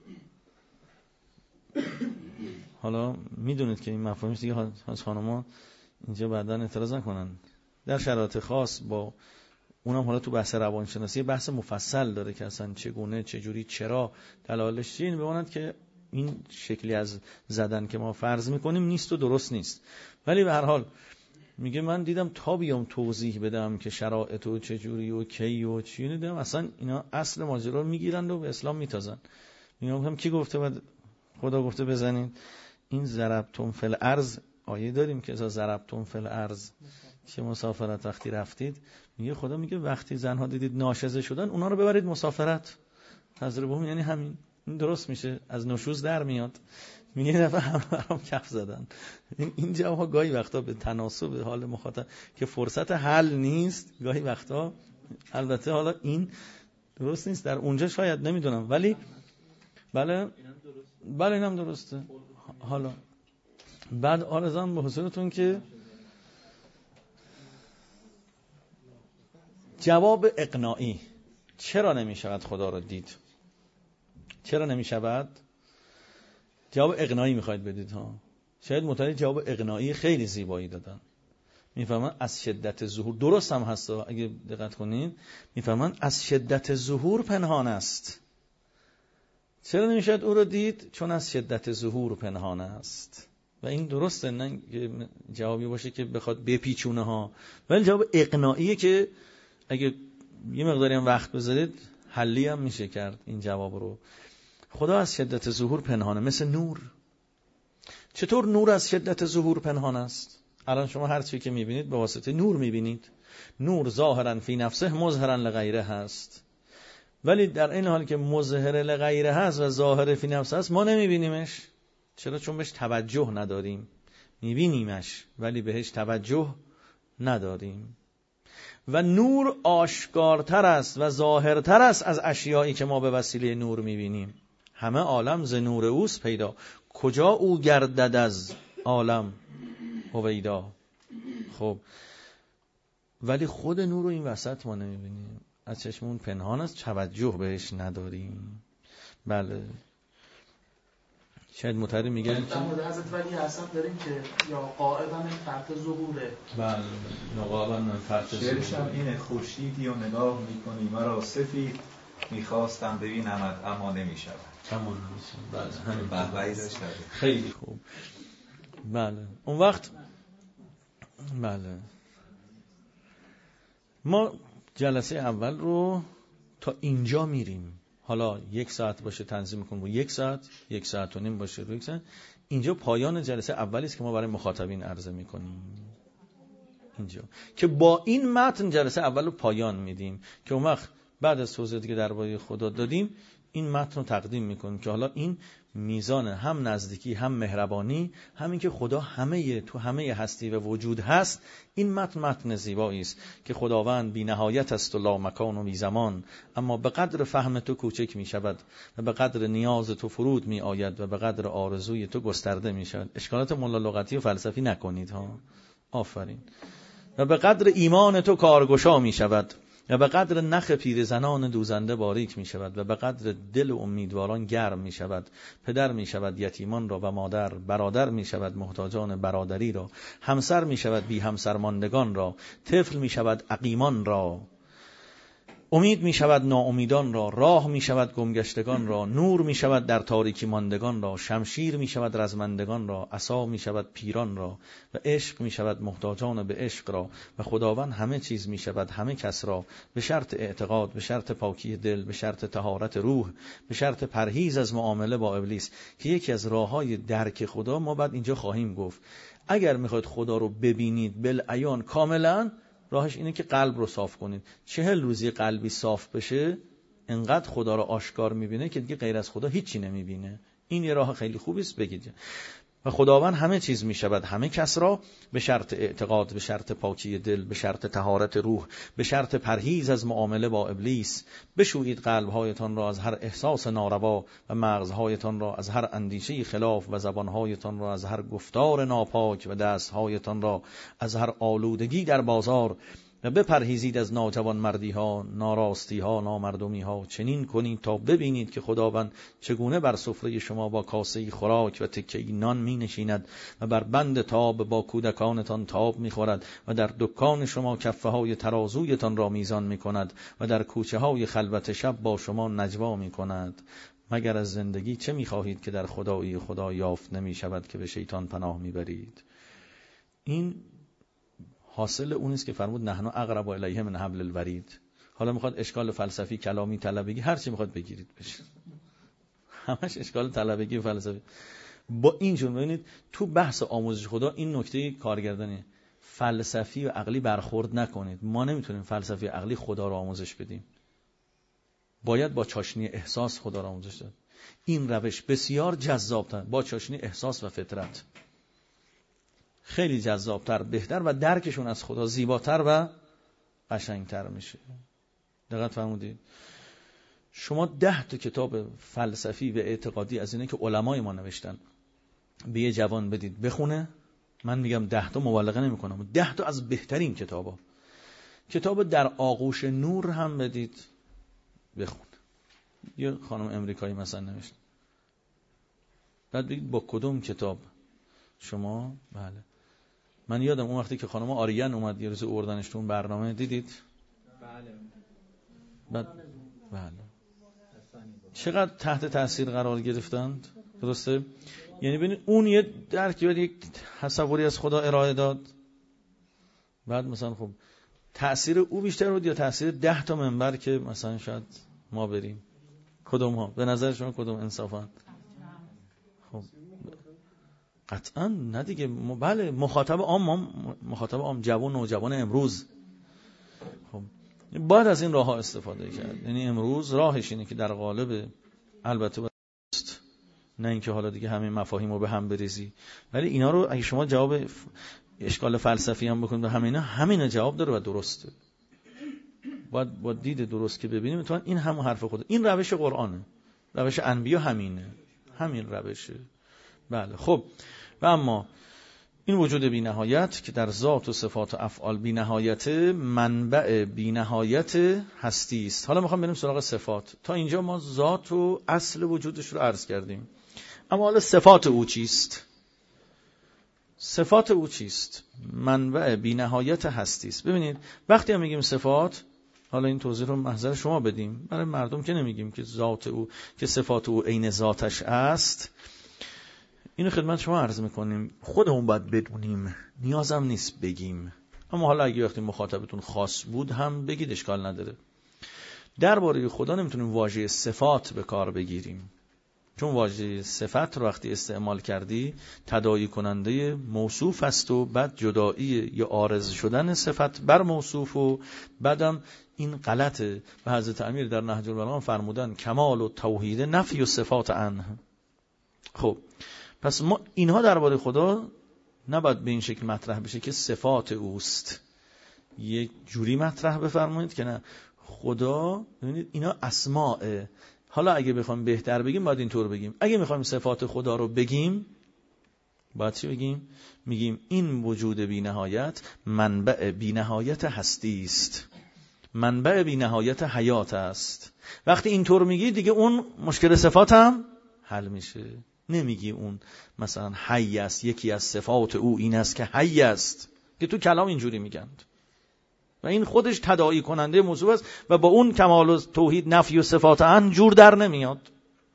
حالا میدونید که این مفاهیمش دیگه از خانم‌ها اینجا بعداً اعتراض نکنن. در شرایط خاص با اونم حالا تو بحث روانشناسی بحث مفصل داره که اصلا چگونه، چجوری، چرا، دلایلش چیه، این بماند که این شکلی از زدن که ما فرض میکنیم نیست و درست نیست. ولی به هر حال میگه من دیدم تا بیام توضیح بدم که شرایط و چجوری و کی و چی، دیدم اصلا اینا اصل ماجرا رو میگیرند و به اسلام میتازن. میگم کی گفته بعد خدا گفته بزنید؟ این ضربتم فی الارض آیه داریم که اذا ضربتم فی الارض که مسافرت وقتی رفتید، میگه خدا میگه وقتی زنها دیدید ناشزه شدن اونا رو ببرید مسافرت. تضربهم یعنی همین. این درست میشه، از نشوز در میاد. میگه دفعه همه برام کف زدن. این جوابا گاهی وقتا به تناسب حال مخاطب که فرصت حل نیست، گاهی وقتا البته حالا این درست نیست در اونجا شاید نمیدونم، ولی بله اینم درسته. حالا بعد آرزان به حضورتون که جواب اقناعی چرا نمی شود خدا را دید؟ چرا نمی شود؟ جواب اقناعی میخواید بدید ها. شاید متوجه جواب اقناعی خیلی زیبایی دادن. میفهمن از شدت ظهور، درست هم هست اگه دقت کنین، میفهمن از شدت ظهور پنهان است. چرا نمی شود او را دید؟ چون از شدت ظهور پنهان است. و این درسته، نه جوابی باشه که بخواد بپیچونه ها، ولی جواب اقناعیه که اگه یه مقداری هم وقت بذارید حلی هم میشه کرد این جواب رو. خدا از شدت ظهور پنهانه، مثل نور. چطور نور از شدت ظهور پنهان است؟ الان شما هر چی که میبینید به واسطه نور میبینید. نور ظاهرا فی نفسه مظهرا لغیره هست، ولی در این حال که مظهر لغیره هست و ظاهر فی نفسه هست ما نمیبینیمش. چرا؟ چون بهش توجه نداریم. میبینیمش ولی بهش توجه نداریم. و نور آشکارتر است و ظاهرتر است از اشیایی که ما به وسیله نور میبینیم. همه عالم ز نور اوست پیدا، کجا او گردد از عالم هویدا. خب ولی خود نور رو این وسط ما نمیبینیم، از چشمون پنهان است، توجه بهش نداریم. بله شاید متحری میگن در مورد حضرت ولی حسن داریم که یا قائبا من فرط ظهوره. بله یا قائبا من فرط ظهوره. شعرش هم اینه: خورشیدی و نگاه میکنی مرا سفید، میخواستم ببینمت اما نمیشود. تمام نمیشه. بله همین بحبهی داشت. خیلی خوب. بله اون وقت بله ما جلسه اول رو تا اینجا میریم. حالا 1 ساعت باشه تنظیم کنیم، 1 ساعت، 1 ساعت و نیم باشه روی 1 ساعت. اینجا پایان جلسه اولی است که ما برای مخاطبین عرضه میکنیم. اینجا که با این متن جلسه اول رو پایان میدیم که اون وقت بعد از توضیحاتی که درباره خدا دادیم این متن رو تقدیم میکنیم که حالا این میزان هم نزدیکی هم مهربانی، همین که خدا تو همه هستی و وجود هست. این متن زیبایی است که خداوند بی نهایت است و لا مکان و بی زمان، اما به قدر فهم تو کوچک می شود و به قدر نیاز تو فرود می آید و به قدر آرزوی تو گسترده می شود. اشکالات ملا لغتی و فلسفی نکنید ها. آفرین. و به قدر ایمان تو کارگشا می شود و به قدر نخ پیرزنان دوزنده باریک می شود و به قدر دل امیدواران گرم می شود. پدر می شود یتیمان را و مادر، برادر می شود محتاجان برادری را، همسر می شود بی همسر ماندگان را، طفل می شود عقیمان را، امید می شود ناامیدان را، راه می شود گمگشتگان را، نور می شود در تاریکی ماندگان را، شمشیر می شود رزمندگان را، عصا می شود پیران را و عشق می شود محتاجان به عشق را و خداوند همه چیز می شود همه کس را، به شرط اعتقاد، به شرط پاکی دل، به شرط طهارت روح، به شرط پرهیز از معامله با ابلیس، که یکی از راههای درک خدا ما بعد اینجا خواهیم گفت. اگر میخواید خدا رو ببینید بالعیان کاملا، راهش اینه که قلب رو صاف کنید. 40 روزی قلبی صاف بشه انقدر خدا رو آشکار میبینه که دیگه غیر از خدا هیچی نمیبینه. این یه راه خیلی خوبی است بگید. و خداوند همه چیز میشود همه کس را، به شرط اعتقاد، به شرط پاکی دل، به شرط طهارت روح، به شرط پرهیز از معامله با ابلیس. بشویید قلبهایتان را از هر احساس ناروا و مغزهایتان را از هر اندیشه خلاف و زبانهایتان را از هر گفتار ناپاک و دستهایتان را از هر آلودگی در بازار و بپرهیزید از ناجوان مردی ها، ناراستی ها، نامردمی ها. چنین کنید تا ببینید که خداوند چگونه بر سفره شما با کاسه خوراک و تکه نان می نشیند و بر بند تاب با کودکانتان تاب می خورد و در دکان شما کفه های ترازویتان را میزان می کند و در کوچه های خلوت شب با شما نجوا می کند. مگر از زندگی چه می خواهید که در خدایی خدا یافت نمی شود که به شیطان پناه می برید؟ این حاصل اون است که فرمود نحن اقرب الیه من حبل الورید. حالا میخواد اشکال فلسفی، کلامی، طلبگی، هر چی میخواد بگیرید بشه، همش اشکال طلبگی و فلسفی. با اینجور ببینید تو بحث آموزش خدا این نکته کارگردانی فلسفی و عقلی برخورد نکنید. ما نمیتونیم فلسفی و عقلی خدا رو آموزش بدیم، باید با چاشنی احساس خدا رو آموزش داد. این روش بسیار جذاب‌تر، با چاشنی احساس و فطرت خیلی جذابتر، بهتر و درکشون از خدا زیباتر و قشنگتر میشه. دقت فرمودید؟ شما 10 تا کتاب فلسفی و اعتقادی از اینه که علمای ما نوشتن به یه جوان بدید بخونه، من میگم 10 تا مبالغه نمی کنم، 10 تا از بهترین کتابا. کتاب در آغوش نور هم بدید بخونه، یه خانم امریکایی مثلا نوشت، بعد بگید با کدوم کتاب شما. بله من یادم اون وقتی که خانم آریان اومد یه روز اوردنش تو اون برنامه، دیدید؟ بله. بله. چقدر تحت تاثیر قرار گرفتند، درسته؟ یعنی ببینید اون یه درکی و یک تصوری از خدا ارائه داد، بعد مثلا خب تأثیر او بیشتر بود یا تأثیر 10 تا منبر که مثلا شاید ما بریم؟ کدوم ها به نظر شما کدوم انصافا؟ خب قطعا نه دیگه. بله مخاطب عام جوان و جوان امروز خب باید از این راه ها استفاده کرد. یعنی امروز راهش اینه که در قالب البته است، نه اینکه حالا دیگه همه مفاهیم رو به هم بریزی، ولی اینا رو اگه شما جواب اشکال فلسفی هم بکنید همینا جواب داره و درسته. باید با دید درست که ببینیم میتونن این همون حرف خود، این روش قرآنه، روش انبیا همینه، همین روشه. بله خب و اما این وجود بی نهایت که در ذات و صفات و افعال بی نهایت، منبع بی نهایت هستی است. حالا میخوام بریم سراغ صفات. تا اینجا ما ذات و اصل وجودش رو عرض کردیم، اما حالا صفات او چیست؟ صفات او چیست؟ منبع بی‌نهایت هستی است. ببینید وقتی هم میگیم صفات، حالا این توضیح رو محضر شما بدیم، برای مردم که نمیگیم که ذات او، که صفات او عین ذاتش است. اینو خدمت شما عرض میکنیم، خودمون باید بدونیم، نیازم نیست بگیم. اما حالا اگه وقتی مخاطبتون خاص بود هم بگید، اشکال نداره. درباره خدا نمیتونیم واژه صفات به کار بگیریم، چون واژه صفت رو وقتی استعمال کردی تداعی کننده موصوف است و بعد جدایی یا عارض شدن صفت بر موصوف و بعدم این غلطه. و حضرت امیر در نهج البلاغه فرمودن کمال و توحید نفی و صفات عنه. خب پس ما اینها درباره خدا نباید به این شکل مطرح بشه که صفات اوست. یک جوری مطرح بفرمایید که نه، خدا ببینید اینا اسماء. حالا اگه بخوایم بهتر بگیم باید اینطور بگیم، اگه میخوایم صفات خدا رو بگیم باید چی بگیم؟ میگیم این وجود بی نهایت منبع بی نهایت هستی است، منبع بی نهایت حیات است. وقتی اینطور میگی دیگه اون مشکل صفات هم حل میشه. نمیگی اون مثلا حی است، یکی از صفات او این است که حی است، که تو کلام اینجوری میگند و این خودش تداعی کننده موضوع است و با اون کمال و توحید نفی و صفات ان جور در نمیاد.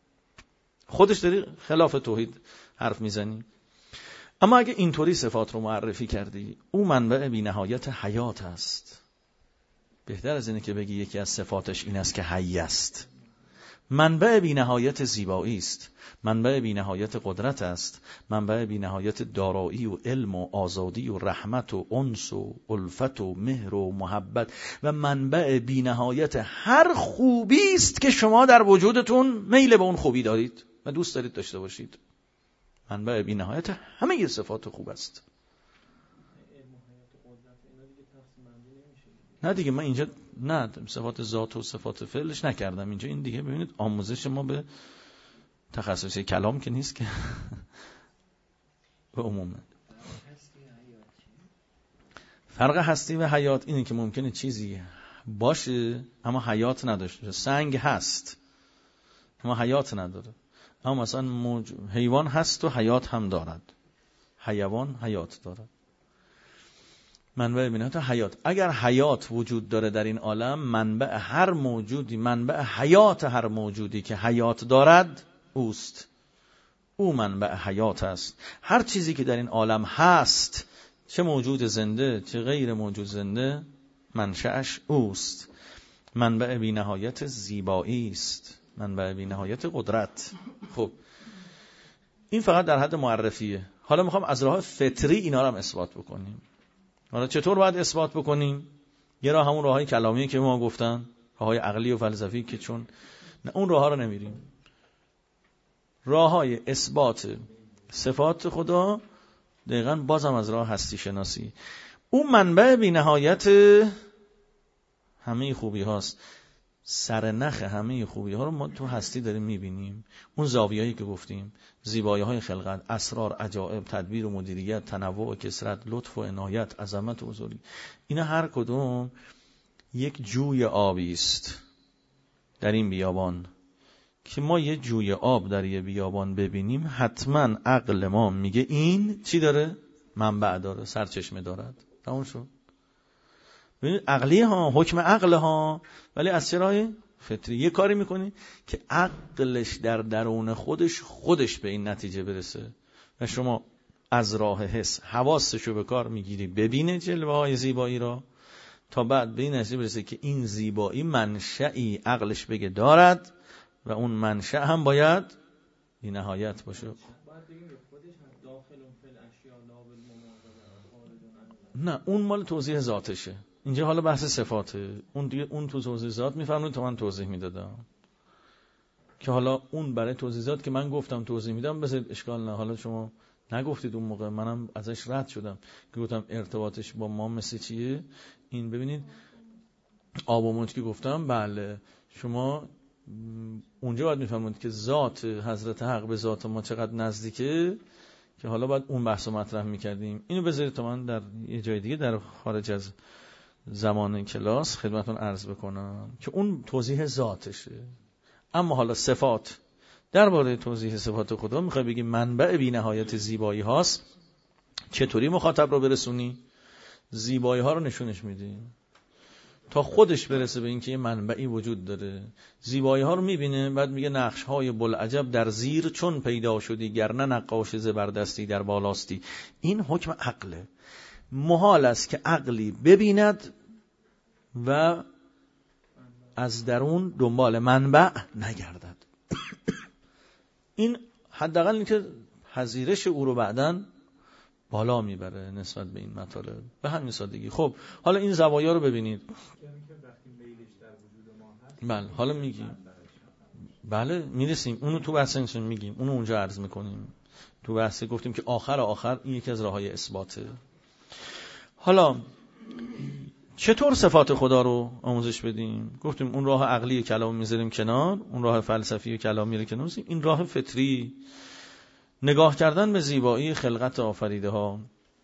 خودش داری خلاف توحید حرف میزنی. اما اگه اینطوری صفات رو معرفی کردی، او منبع بی نهایت حیات است، بهتر از اینه که بگی یکی از صفاتش این است که حی است. منبع بی نهایت زیبایی است، منبع بی نهایت قدرت است، منبع بی نهایت دارایی و علم و آزادی و رحمت و انس و الفت و مهر و محبت و منبع بی نهایت هر خوبی است که شما در وجودتون میل به اون خوبی دارید و دوست دارید داشته باشید. منبع بی نهایت همه صفات خوب است. نه دیگه من اینجا نه صفات ذات و صفات فعلش نکردم اینجا. این دیگه ببینید آموزش ما به تخصصی کلام که نیست که به عموم. فرق هستی و حیات اینه که ممکنه چیزی باشه اما حیات نداشته باشه. سنگ هست اما حیات نداره، اما مثلا حیوان هست و حیات هم دارد. حیوان حیات دارد. منبع بینهایت حیات. اگر حیات وجود داره در این عالم، منبع هر موجودی، منبع حیات هر موجودی که حیات دارد اوست. او منبع حیات است. هر چیزی که در این عالم هست، چه موجود زنده چه غیر موجود زنده، منشأش اوست. منبع بی نهایت زیبایی است، منبع بی نهایت قدرت. خب این فقط در حد معرفیه. حالا میخوام از راه فطری اینا رو هم اثبات بکنیم. حالا چطور باید اثبات بکنیم؟ یه راه همون راههای کلامی که ما گفتن، راههای عقلی و فلسفی، که چون نه اون راه ها رو نمیریم. راههای اثبات صفات خدا دقیقاً بازم از راه هستی شناسی. اون منبع بی نهایت همه خوبی هاست. سرنخ همه خوبی ها رو ما تو هستی داریم میبینیم. اون زاویه‌ای که گفتیم، زیبایی های خلقت، اسرار، عجائب، تدبیر و مدیریت، تنوع و کثرت، لطف و عنایت، عظمت و بزرگی، اینا هر کدوم یک جوی آبی است در این بیابان. که ما یه جوی آب در یه بیابان ببینیم، حتما عقل ما میگه این چی داره؟ منبع داره، سرچشمه دارد. تمام شد. ببینید عقلی ها، حکم عقل ها، ولی از چرای فطری یه کاری میکنی که عقلش در درون خودش به این نتیجه برسه و شما از راه حس حواسشو به کار میگیری ببینه جلوه های زیبایی را، تا بعد به این نتیجه برسه که این زیبایی منشأی عقلش بگه دارد و اون منشأ هم باید بی نهایت باشه. نه اون مال توضیح ذاتشه. اینجا حالا بحث صفاته. اون تو توضیح ذات میفرمایید تا من توضیح میدادم، که حالا اون برای توضیح ذات که من گفتم توضیح میدم، بذارید اشکال نه. حالا شما نگفتید اون موقع، منم ازش رد شدم که گفتم ارتباطش با ما مثل چیه. این ببینید آب و موج که گفتم، بله شما اونجا باید میفهمید که ذات حضرت حق به ذات ما چقدر نزدیکه، که حالا باید اون بحث رو مطرح میکردیم. اینو بذارید تا من در یه جای دیگه در خارج از زمان کلاس خدمتون عرض بکنم که اون توضیح ذاتشه. اما حالا درباره توضیح صفات خدا میخوای بگی منبع بی نهایت زیبایی هاست، چطوری مخاطب رو برسونی؟ زیبایی ها رو نشونش میدی تا خودش برسه به اینکه یه منبعی وجود داره. زیبایی ها رو میبینه، بعد میگه نقش های بلعجب در زیر چون پیدا شدی، گرنه نقاش زبردستی در بالاستی. این حکم عقله. محال است که عقلی ببیند و از درون دنبال منبع نگردد. این حداقل اینکه پذیرش او رو بعداً بالا میبره نسبت به این مطالب. به همین سادگی. خب حالا این زوایا رو ببینید. بله حالا میگیم، بله میرسیم اونو تو بحث میگیم، اونو اونجا عرض میکنیم. تو بحث گفتیم که آخر این یکی از راههای اثباته. حالا چطور صفات خدا رو آموزش بدیم؟ گفتیم اون راه عقلی کلام میذاریم کنار، اون راه فلسفی و کلامی رو کنار میذاریم. این راه فطری، نگاه کردن به زیبایی خلقت آفریده ها.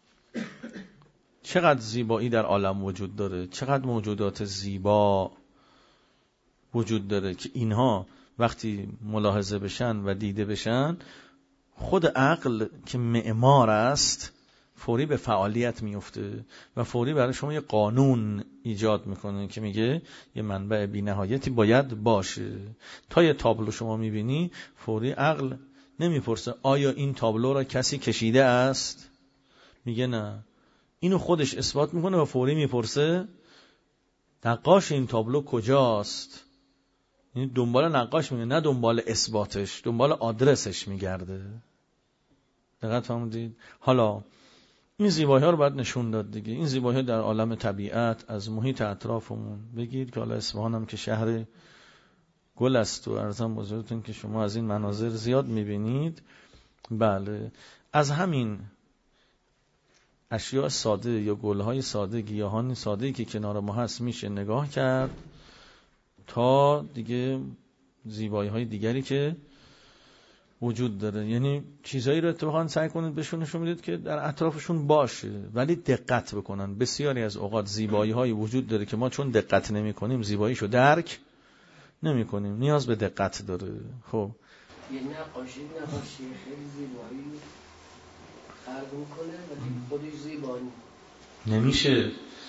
چقدر زیبایی در عالم وجود داره، چقدر موجودات زیبا وجود داره که اینها وقتی ملاحظه بشن و دیده بشن، خود عقل که معمار است فوری به فعالیت میفته و فوری برای شما یه قانون ایجاد میکنه که میگه یه منبع بی نهایتی باید باشه. تا یه تابلو شما میبینی، فوری عقل نمیپرسه آیا این تابلو را کسی کشیده است؟ میگه نه. اینو خودش اثبات میکنه و فوری میپرسه نقاش این تابلو کجاست؟ یعنی دنبال نقاش میگه، نه دنبال اثباتش، دنبال آدرسش میگرده. دقت فرمودید؟ حالا این زیبایی ها رو باید نشون داد دیگه. این زیبایی ها در عالم طبیعت، از محیط اطرافمون بگید که حالا اصفهان هم که شهر گل است و عرضم بزرگتون که شما از این مناظر زیاد میبینید. بله، از همین اشیاء ساده یا گلهای ساده، گیاهان ساده‌ای که کنار ما هست میشه نگاه کرد تا دیگه زیبایی های دیگری که وجود داره. یعنی چیزایی رو اتفاقا سعی کنید بهشون نشون بدید که در اطرافشون باشه، ولی دقت بکنن. بسیاری از اوقات زیبایی های وجود داره که ما چون دقت نمی کنیم زیباییشو درک نمی کنیم. نیاز به دقت داره. خب یه نقاشی خیلی زیبایی خلق میکنه ولی خودش زیبایی نمیشه.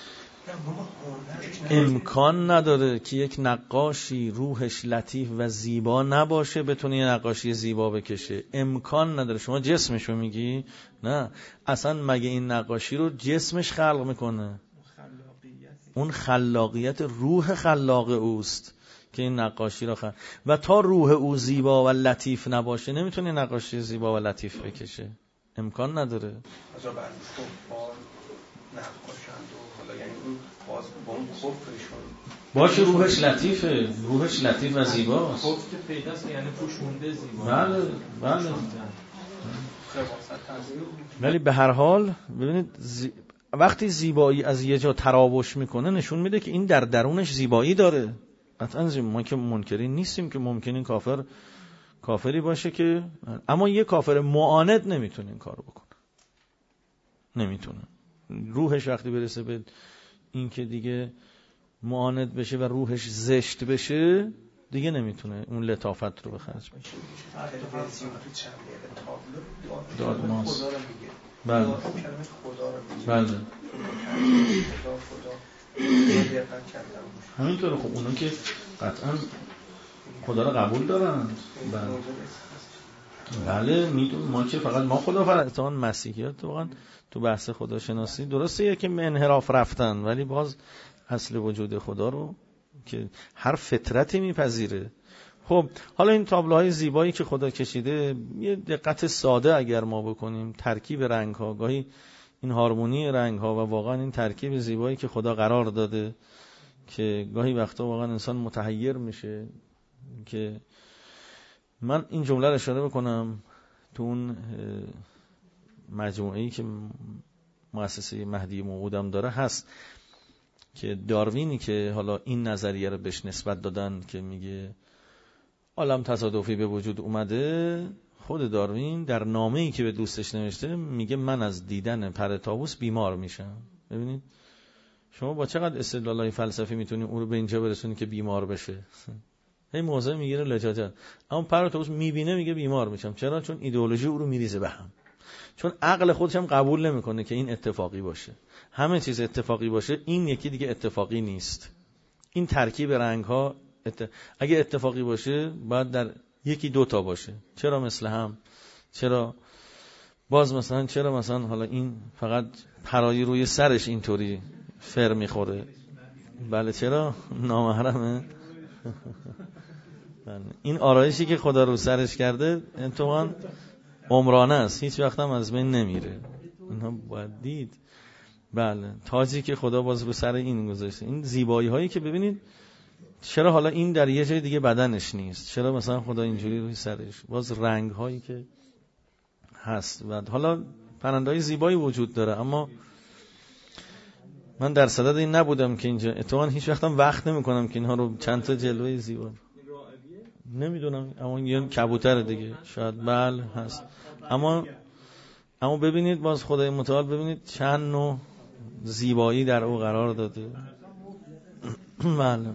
امکان نداره که یک نقاشی روحش لطیف و زیبا نباشه بتونه یه نقاشی زیبا بکشه. امکان نداره. شما جسمشو میگی؟ نه، اصلا مگه این نقاشی رو جسمش خلق میکنه؟ اون خلاقیت روح خلاق اوست که این نقاشی رو خلق. و تا روح او زیبا و لطیف نباشه نمیتونه نقاشی زیبا و لطیف بکشه. امکان نداره. باشه روحش لطیفه، روحش لطیف و زیباست. خفت پیداست یعنی پوشونده زیبا. بله. ولی به هر حال ببینید وقتی زیبایی از یه جا تراوش میکنه نشون میده که این در درونش زیبایی داره. قطعا ما که منکرین نیستیم که ممکنه کافری باشه که، اما یه کافر معاند نمیتونه این کارو بکنه. نمیتونه. روحش وقتی برسه به این که دیگه معاند بشه و روحش زشت بشه دیگه نمیتونه اون لطافت رو به خرج بده. داد ماست. بله. بله. همینطوره. خب اونا که قطعا خدا رو قبول دارن. بله میدون ما که فقط ما خدا فرستان مسیحیت واقعا تو بحث خداشناسی درسته یکی به انحراف رفتن، ولی باز اصل وجود خدا رو که هر فطرتی میپذیره. خب حالا این تابلوهای زیبایی که خدا کشیده، یه دقت ساده اگر ما بکنیم، ترکیب رنگ ها، گاهی این هارمونی رنگ ها و واقعا این ترکیب زیبایی که خدا قرار داده که گاهی وقتا واقعا انسان متحیر میشه. که من این جمله رو اشاره بکنم تو اون مجموعه‌ای که مؤسسه مهدی موعودم داره هست که داروینی که حالا این نظریه رو بهش نسبت دادن که میگه عالم تصادفی به وجود اومده، خود داروین در نامه‌ای که به دوستش نوشته میگه من از دیدن پر طاووس بیمار میشم. ببینید شما با چقدر استدلال‌های فلسفی میتونید اون رو به اینجا برسونید که بیمار بشه. هی موضع میگیره لجاجت، اما پراتوس میبینه میگه بیمار میشم. چرا؟ چون ایدئولوژی او رو میریزه به هم، چون عقل خودش هم قبول نمیکنه که این اتفاقی باشه. همه چیز اتفاقی باشه، این یکی دیگه اتفاقی نیست. این ترکیب رنگ ها اگه اتفاقی باشه باید در یکی دوتا باشه. چرا مثل هم؟ چرا باز مثلا چرا مثلا حالا این فقط پرایی روی سرش اینطوری فر میخوره؟ بله چرا نامحرمه؟ این آرایشی که خدا رو سرش کرده انتوان عمرانه است، هیچ وقت هم از بین نمیره. اینها باید دید. بله تاجی که خدا باز رو سر این گذاشته، این زیبایی هایی که ببینید چرا حالا این در یه جای دیگه بدنش نیست، چرا مثلا خدا اینجوری روی سرش، باز رنگ هایی که هست. و حالا پرنده های زیبایی وجود داره، اما من در صدد این نبودم که اینجا اتفاقا هیچ وقتم وقت نمی کنم که اینها رو چند تا جلوه زیبا نمیدونم، اما یه کبوتر دیگه شاید بله هست. اما ببینید باز خدای متعال ببینید چند نوع زیبایی در او قرار داده. بله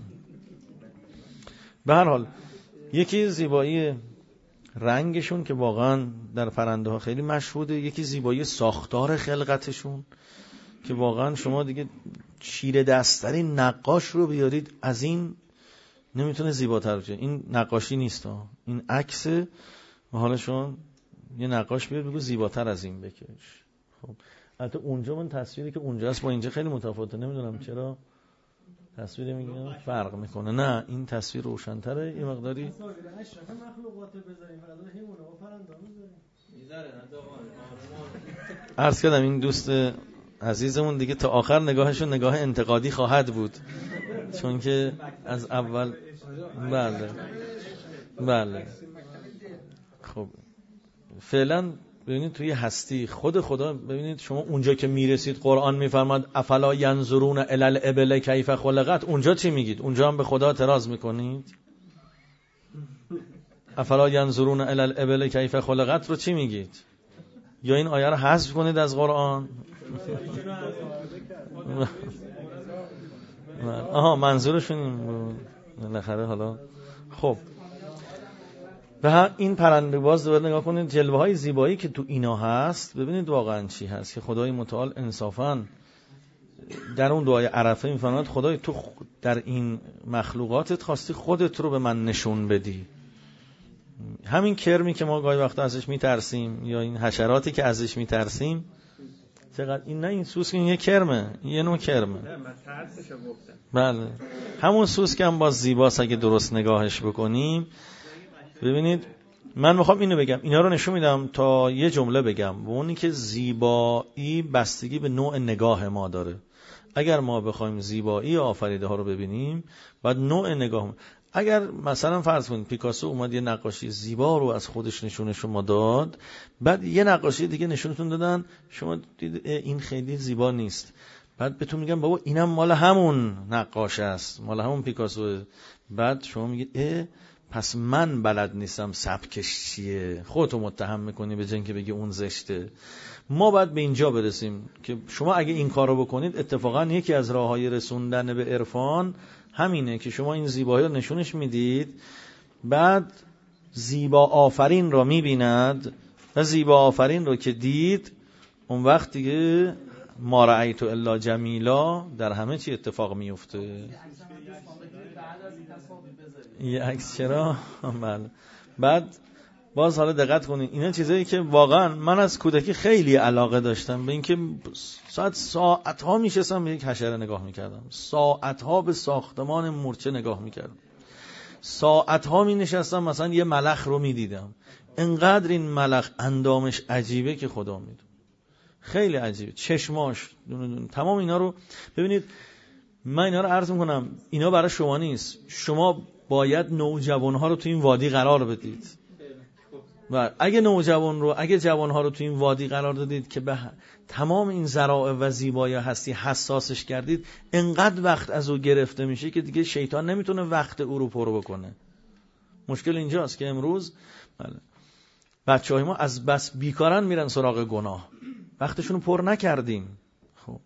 به هر حال یکی زیبایی رنگشون که واقعا در پرنده ها خیلی مشهوده، یکی زیبایی ساختار خلقتشون که واقعا شما دیگه چیره دستترین نقاش رو بیارید از این نمیتونه زیباتر بشه. این نقاشی نیست ها، این عکسه. و حالا شما یه نقاش بیاد بگو زیباتر از این بکش. خب البته اونجا من تصویری که اونجا هست با اینجا خیلی متفاوته، نمیدونم چرا تصویر میگم فرق میکنه. نه این تصویر روشن‌تره یه مقداری. عرض کردم این دوست عزیزمون دیگه تا آخر نگاهشون نگاه انتقادی خواهد بود، چون که از اول بله خب فعلا ببینید توی هستی خود خدا، ببینید شما اونجا که میرسید قرآن میفرماد افلا ینظرون الی الابل کیف خلقت، اونجا چی میگید؟ اونجا هم به خدا اعتراض میکنید؟ افلا ینظرون الی الابل کیف خلقت رو چی میگید؟ یا این آیه رو حذف کنید از قرآن؟ آها منظورشون این بود بالاخره. حالا خب و این پرنده باز دوباره نگاه کنید جلوه های زیبایی که تو اینا هست، ببینید واقعا چی هست که خدای متعال انصافا در اون دعای عرفه میفرماید خدای تو در این مخلوقاتت خواستی خودت رو به من نشون بدی. همین کرمی که ما گاهی وقتا ازش میترسیم یا این حشراتی که ازش میترسیم، چقدر این نه این سوسک این یه کرمه، یه نوع کرمه. بله همون سوسک هم باز زیباست اگه درست نگاهش بکنیم. ببینید من میخوام اینو بگم، اینا رو نشون میدم تا یه جمله بگم و اونی که زیبایی بستگی به نوع نگاه ما داره. اگر ما بخوایم زیبایی آفریده ها رو ببینیم باید نوع نگاه. اگر مثلا فرض کنید پیکاسو اومد یه نقاشی زیبا رو از خودش نشون شما داد، بعد یه نقاشی دیگه نشونتون دادن، شما دید این خیلی زیبا نیست، بعد بهتون میگم بابا اینم مال همون نقاش است، مال همون پیکاسو. بعد شما میگید پس من بلد نیستم سبکش چیه، خودتو متهم میکنی به جای اینکه بگی اون زشته. ما باید به اینجا برسیم که شما اگه این کارو بکنید اتفاقا یکی از راههای رسوندن به عرفان همینه که شما این زیبایی رو نشونش میدید، بعد زیبا آفرین رو میبیند و زیبا آفرین رو که دید اون وقت دیگه ما رأیت الا جمیلا در همه چی اتفاق میفته. یه عکس چرا؟ بله. بعد باز حالا دقت کنید اینا چیزایی که واقعا من از کودکی خیلی علاقه داشتم به اینکه ساعت‌ها میشستم به یک حشره نگاه میکردم، ساعت‌ها به ساختمان مورچه نگاه میکردم، ساعت‌ها می-نشستم مثلا یه ملخ رو میدیدم. انقدر این ملخ اندامش عجیبه که خدا میدونه، خیلی عجیبه، چشماش تمام اینا رو ببینید. من اینا رو عرض میکنم اینا برای شما نیست، شما باید نوجوانها رو تو این وادی قرار بدید و اگه جوانها رو تو این وادی قرار دادید که به تمام این ذرائع و زیبایی هستی حساسش کردید، انقدر وقت از او گرفته میشه که دیگه شیطان نمیتونه وقت او رو پر بکنه. مشکل اینجاست که امروز بچه‌های ما از بس بیکارن میرن سراغ گناه، وقتشون رو پر نکردیم. خب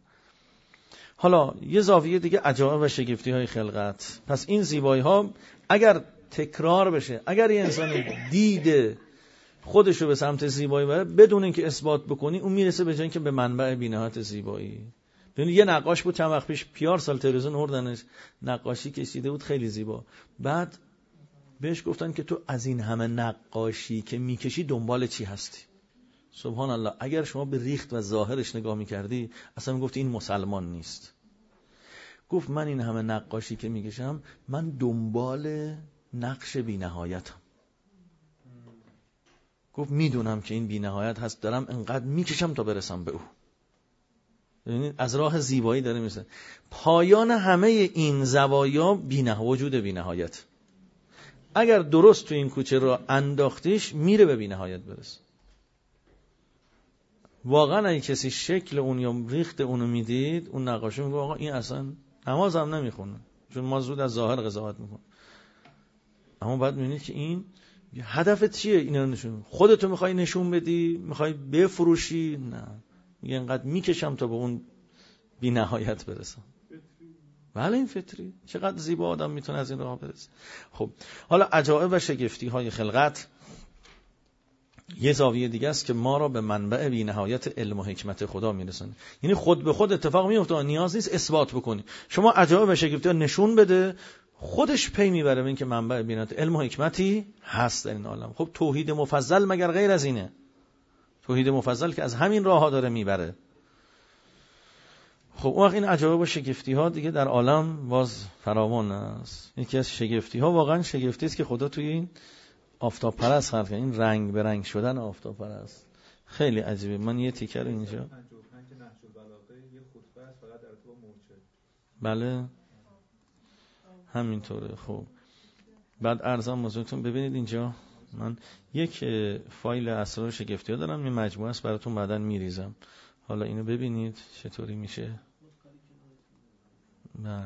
حالا یه زاویه دیگه عجایب و شگفتی های خلقت. پس این زیبایی ها اگر تکرار بشه. اگر یه انسان دیده خودشو به سمت زیبایی بره بدون اینکه اثبات بکنی، اون میرسه به جایی که به منبع بی‌نهایت زیبایی. ببینید یه نقاش بود چند وقت پیش، پیار سال تلویزیون آوردنش، نقاشی کشیده بود خیلی زیبا. بعد بهش گفتن که تو از این همه نقاشی که میکشی دنبال چی هستی؟ سبحان الله، اگر شما به ریخت و ظاهرش نگاه میکردی اصلا میگفتی این مسلمان نیست. گفت من این همه نقاشی که میکشم من دنبال نقش بی‌نهایتم. گفت میدونم که این بی‌نهایت هست، دارم انقدر میکشم تا برسم به او. یعنی از راه زیبایی داره میرسه. پایان همه این زوایا وجود بی‌نهایت. اگر درست تو این کوچه رو انداختیش میره به بی‌نهایت برسه. واقعا اگه کسی شکل اون یا ریخت اونو میدید، اون نقاشی میگه آقا این اصلا نماز هم نمیخونه، چون ما زود از ظاهر قضاوت میکنیم. اما بعد میبینید که این هدفت چیه؟ اینو نشون خودتو میخوای نشون بدی، میخوای بفروشی؟ نه، میگه اینقدر میکشم تا به اون بی نهایت برسم. بله این فطری. چقدر زیبا آدم میتونه از این راه برسه. خب حالا عجایب و شگفتی های خلقت یه زاویه دیگه است که ما را به منبع بی نهایت علم و حکمت خدا میرسونه. یعنی خود به خود اتفاق میفته، نیاز نیست اثبات بکنی. شما عجایب و شگفتی ها نشون بده، خودش پی میبره به این که منبع بی نهایت علم و حکمتی هست در این عالم. خب توحید مفضل مگر غیر از اینه؟ توحید مفضل که از همین راه ها داره میبره. خب اون وقت این عجایب و شگفتی ها دیگه در عالم باز فراوان است. یکی از شگفتی ها واقعا شگفتی است که خدا توی این آفتاب پرست خلق کرد، این رنگ به رنگ شدن آفتاب پرست خیلی عجیبه. من یه تیکر اینجا بله همینطوره. خب بعد ارزم موضوعتون ببینید اینجا من یک فایل اسرار شگفتی ها دارم، این مجموعه است براتون بعداً میریزم. حالا اینو ببینید چطوری میشه. بله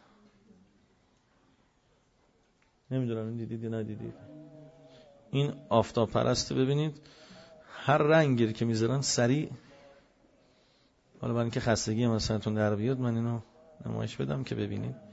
نمیدونم این دیدید یا ندیدید. این آفتاب پرسته ببینید هر رنگی که میذارن سریع. حالا برای اینکه خستگی مثلتون در بیاد من اینو نمایش بدم که ببینید.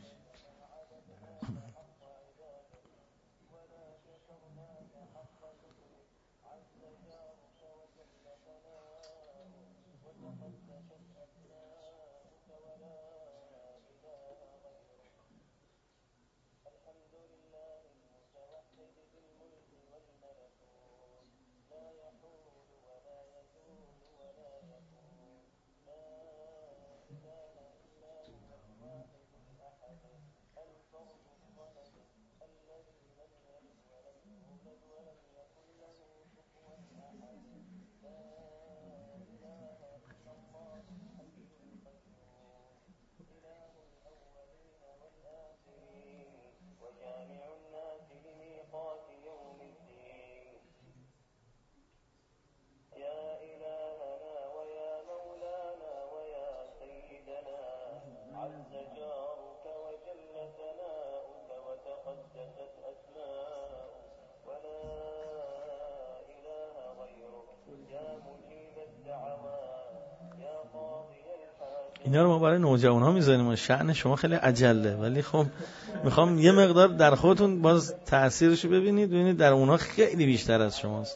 اینا رو ما برای نوجوان‌ها میذاریم، شأن شما خیلی عجله، ولی خب میخوام یه مقدار در خودتون باز تأثیرشو ببینید در اونها خیلی بیشتر از شماست.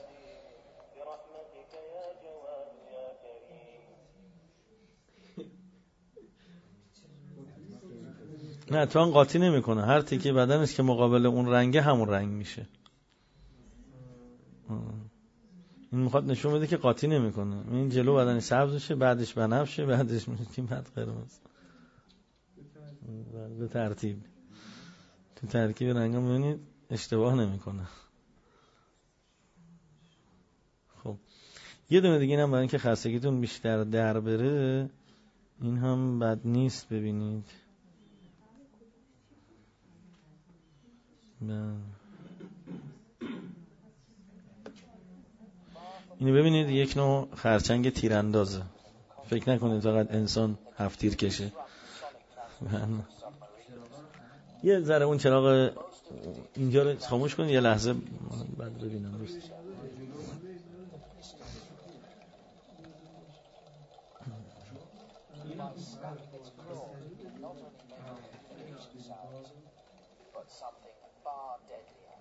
نه تو هم قاطی نمیکنه، هر تیکه بدنش که مقابل اون رنگه همون رنگ میشه. این میخواد نشون بده که قاطی نمیکنه. این جلو بدنش سبز میشه، بعدش بنفشه، بعدش میشه بعد قرمز. به ترتیب تو ترکیب رنگا میبینید اشتباه نمیکنه. خب یه دونه دیگه اینم برای اینکه خستگیتون بیشتر در بره، این هم بد نیست ببینید. اینو ببینید، یک نوع خرچنگ تیراندازه. فکر نکنید فقط انسان 7 تیر کشه. یه ذره اون چراغ اینجا رو خاموش کنید یه لحظه بعد ببینم دوست. but something far deadlier.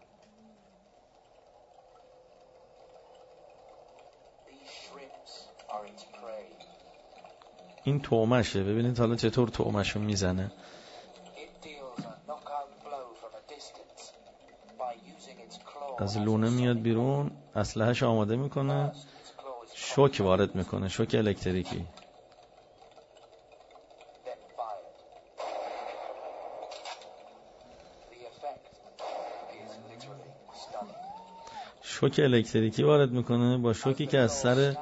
این طعمشه. ببینید حالا چطور طعمشو میزنه. از لونه میاد بیرون، اسلحه‌اش آماده میکنه، شوک وارد میکنه، شوک الکتریکی. شوک الکتریکی وارد میکنه با شوکی که از سر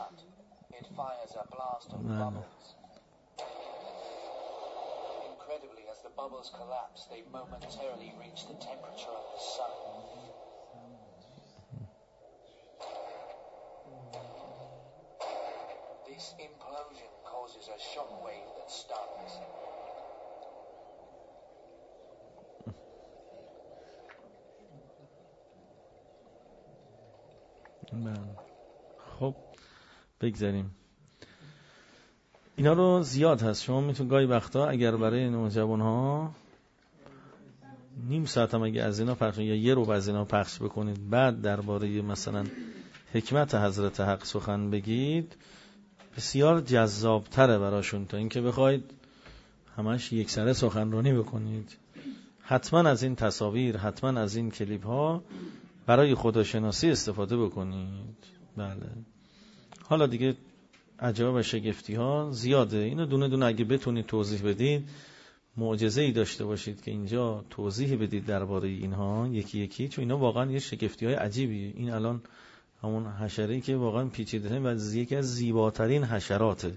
خب بگذاریم. اینا رو زیاد هست. شما میتون گاهی وقتا اگر برای نوجوان‌ها نیم ساعت هم اگه از اینا پخش یا یه رو از اینا پخش بکنید، بعد درباره مثلا حکمت حضرت حق سخن بگید، بسیار جذاب‌تره براشون تا اینکه بخواید همش یک سره سخنرانی بکنید. حتما از این تصاویر، حتما از این کلیپ ها برای خداشناسی استفاده بکنید. بله. حالا دیگه عجایب و شگفتی ها زیاده. اینو دونه دونه اگه بتونید توضیح بدید، معجزه‌ای داشته باشید که اینجا توضیح بدید درباره اینها یکی یکی، چون اینا واقعا یه شگفتی های عجیبیه. این الان همون حشره‌ای که واقعا پیچیده و یکی از زیباترین حشراته،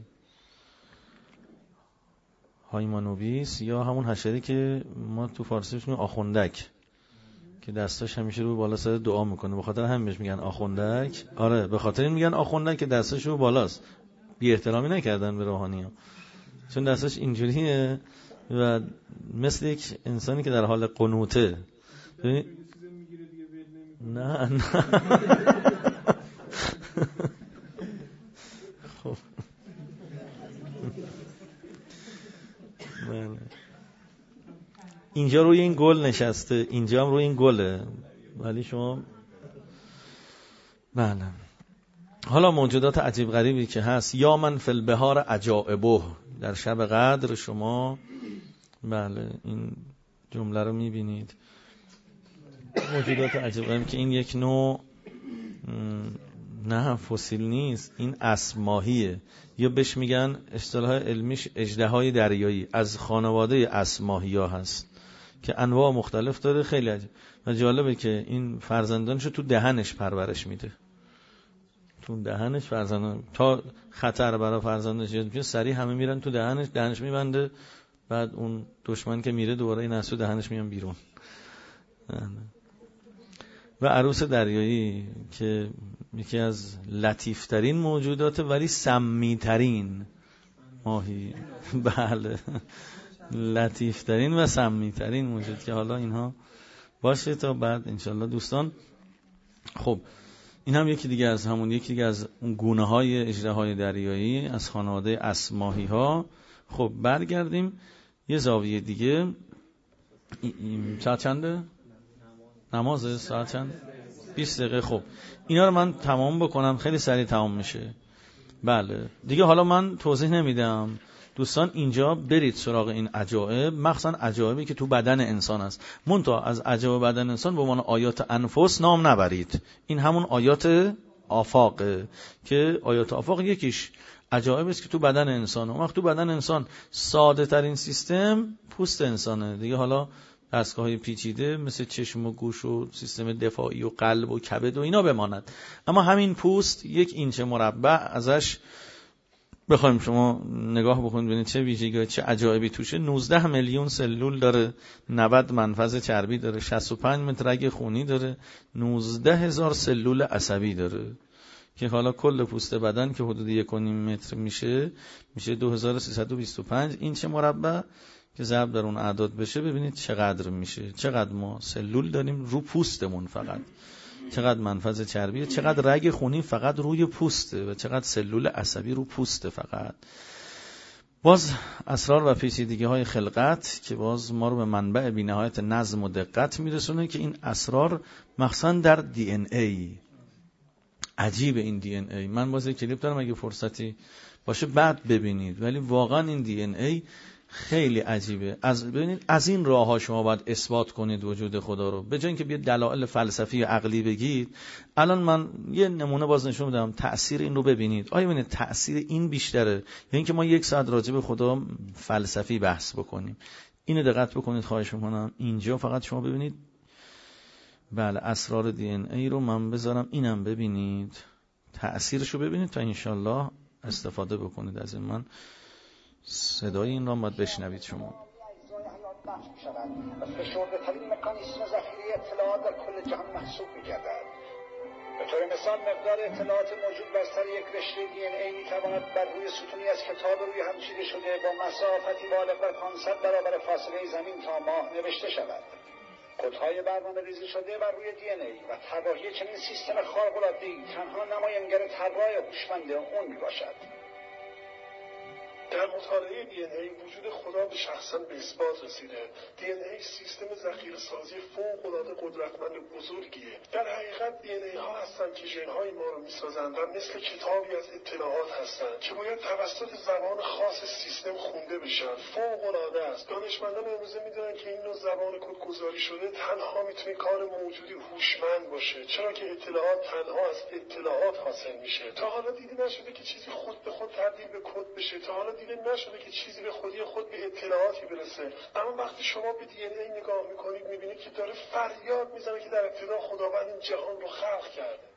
هایمانوبیس، یا همون حشره‌ای که ما تو فارسی میگیم آخوندک، که دستاش همیشه رو بالا سر دعا میکنه، به خاطر همین بهش میگن آخوندک. آره، به خاطر این میگن آخوندک که دستاش رو بالاست. بی احترامی نکردن به روحانی‌ها، چون دستاش اینجوریه و مثل یک انسانی که در حال قنوته. نه خب اینجا روی این گل نشسته، اینجا هم روی این گله، ولی شما بله. حالا موجودات عجیب غریبی که هست، یا من فی البحار عجائبه، در شب قدر شما بله این جمله رو میبینید. موجودات عجیب غریبی که این یک نوع نه فسیل نیست، این اسب ماهیه، یا بهش میگن اصطلاح علمیش اژدهای دریایی، از خانواده اسب ماهی‌ها هست که انواع مختلف داره. خیلی عجیب و جالبه که این فرزندانشو تو دهنش پرورش میده، تو دهنش فرزندان، تا خطر برای فرزندانش ایجاد میشه سریع همه میرن تو دهنش میبنده، بعد اون دشمن که میره دوباره این از تو دهنش میان بیرون. و عروس دریایی که یکی از لطیفترین موجودات ولی سمیترین ماهی. بله، لطیفترین و سمیترین موجود که حالا اینها باشه تا بعد انشالله دوستان. خب این هم یکی دیگه از اون گونه های اژدهای دریایی از خانواده اسب ماهی ها. خب برگردیم یه زاویه دیگه. ساعت چنده؟ نمازه؟ ساعت چند؟ 20 دقیقه. خب اینا رو من تمام بکنم، خیلی سریع تمام میشه. بله دیگه حالا من توضیح نمیدم دوستان، اینجا برید سراغ این عجایب، مخصوصا عجایبی که تو بدن انسان است. منتها از عجایب بدن انسان به عنوان آیات انفس نام نبرید. این همون آیات آفاقه که آیات آفاق یکیش عجایب است که تو بدن انسان. اون وقت تو بدن انسان ساده ترین سیستم پوست انسانه دیگه. حالا دستگاه‌های پیچیده مثل چشم و گوش و سیستم دفاعی و قلب و کبد و اینا بماند، اما همین پوست 1 اینچ مربع ازش بخوایم شما نگاه بکنید ببینید چه ویژگی چه عجایبی توشه. 19 میلیون سلول داره، 90 منفذ چربی داره، 65 متر رگ خونی داره، 19,000 سلول عصبی داره که حالا کل پوست بدن که حدود 1.5 متر میشه 2325 اینچ مربع که ضرب در اون اعداد بشه. ببینید چقدر میشه، چقدر ما سلول داریم رو پوستمون، فقط چقدر منفذ چربیه، چقدر رگ خونی فقط روی پوسته و چقدر سلول عصبی رو پوسته فقط. باز اسرار و پیچیدگی‌های خلقت که باز ما رو به منبع بی‌نهایت نظم و دقت میرسونه که این اسرار مخصوصا در دی ان ای عجیب این دی ان ای. من باز یک کلیپ دارم اگه فرصتی باشه بعد ببینید، ولی واقعا این دی ان ای خیلی عجیبه. ببینید از این راه ها شما باید اثبات کنید وجود خدا رو، به جای اینکه بیاد دلایل فلسفی و عقلی بگید. الان من یه نمونه باز نشون میدم، تأثیر این رو ببینید. آیا ببینید تأثیر این بیشتره یا اینکه ما 1 ساعت راجع به خدا فلسفی بحث بکنیم؟ اینو دقت بکنید خواهش میکنم. اینجا فقط شما ببینید، بله اسرار دی ان ای رو من بذارم، اینم ببینید، تأثیرش رو ببینید تا انشالله استفاده بکنید از این. من صدای این را باید بشنوید شما. و فشرده ترین مکانیسم ذخیره اطلاعات در کل جهان محسوب می‌گردد. به طور مثال مقدار اطلاعات موجود بر سر یک رشته دی ان ای می‌تواند بر روی ستونی از کتاب روی هم چیده شده با مسافتی بالغ بر 500 برابر فاصله زمین تا ماه نوشته شود. کدهای برنامه‌ریزی شده بر روی دی ان ای و طراحی چنین سیستم خارق‌العاده‌ای تنها نمایانگر طراح هوشمند اون میباشد. در مطالعه دی ان ای وجود خدا به شخصا به اثبات رسیده. دی ان ای سیستم ذخیره‌سازی فوق‌العاده قدرتمند بزرگیه. در حقیقت دی ان ای ها هستند که ژن‌های ما رو می‌سازند و مثل کتابی از اطلاعات هستند که باید توسط زبان خاص سیستم خونده بشن. فوق‌العاده است. دانشمندان امروزه می‌دونن که این نوع زبان کدگذاری شده تنها میتونه کار موجودی هوشمند باشه، چرا که اطلاعات تنها از اطلاعات حاصل میشه. تا حالا دیده نشده که چیزی خود به خود تبدیل به کد بشه. تا حالا دیده نشده که چیزی به خودی خود به اطلاعاتی برسه. اما وقتی شما به دی ان ای نگاه میکنید میبینید که داره فریاد میزنه که در ابتدا خداوند این جهان رو خلق کرده.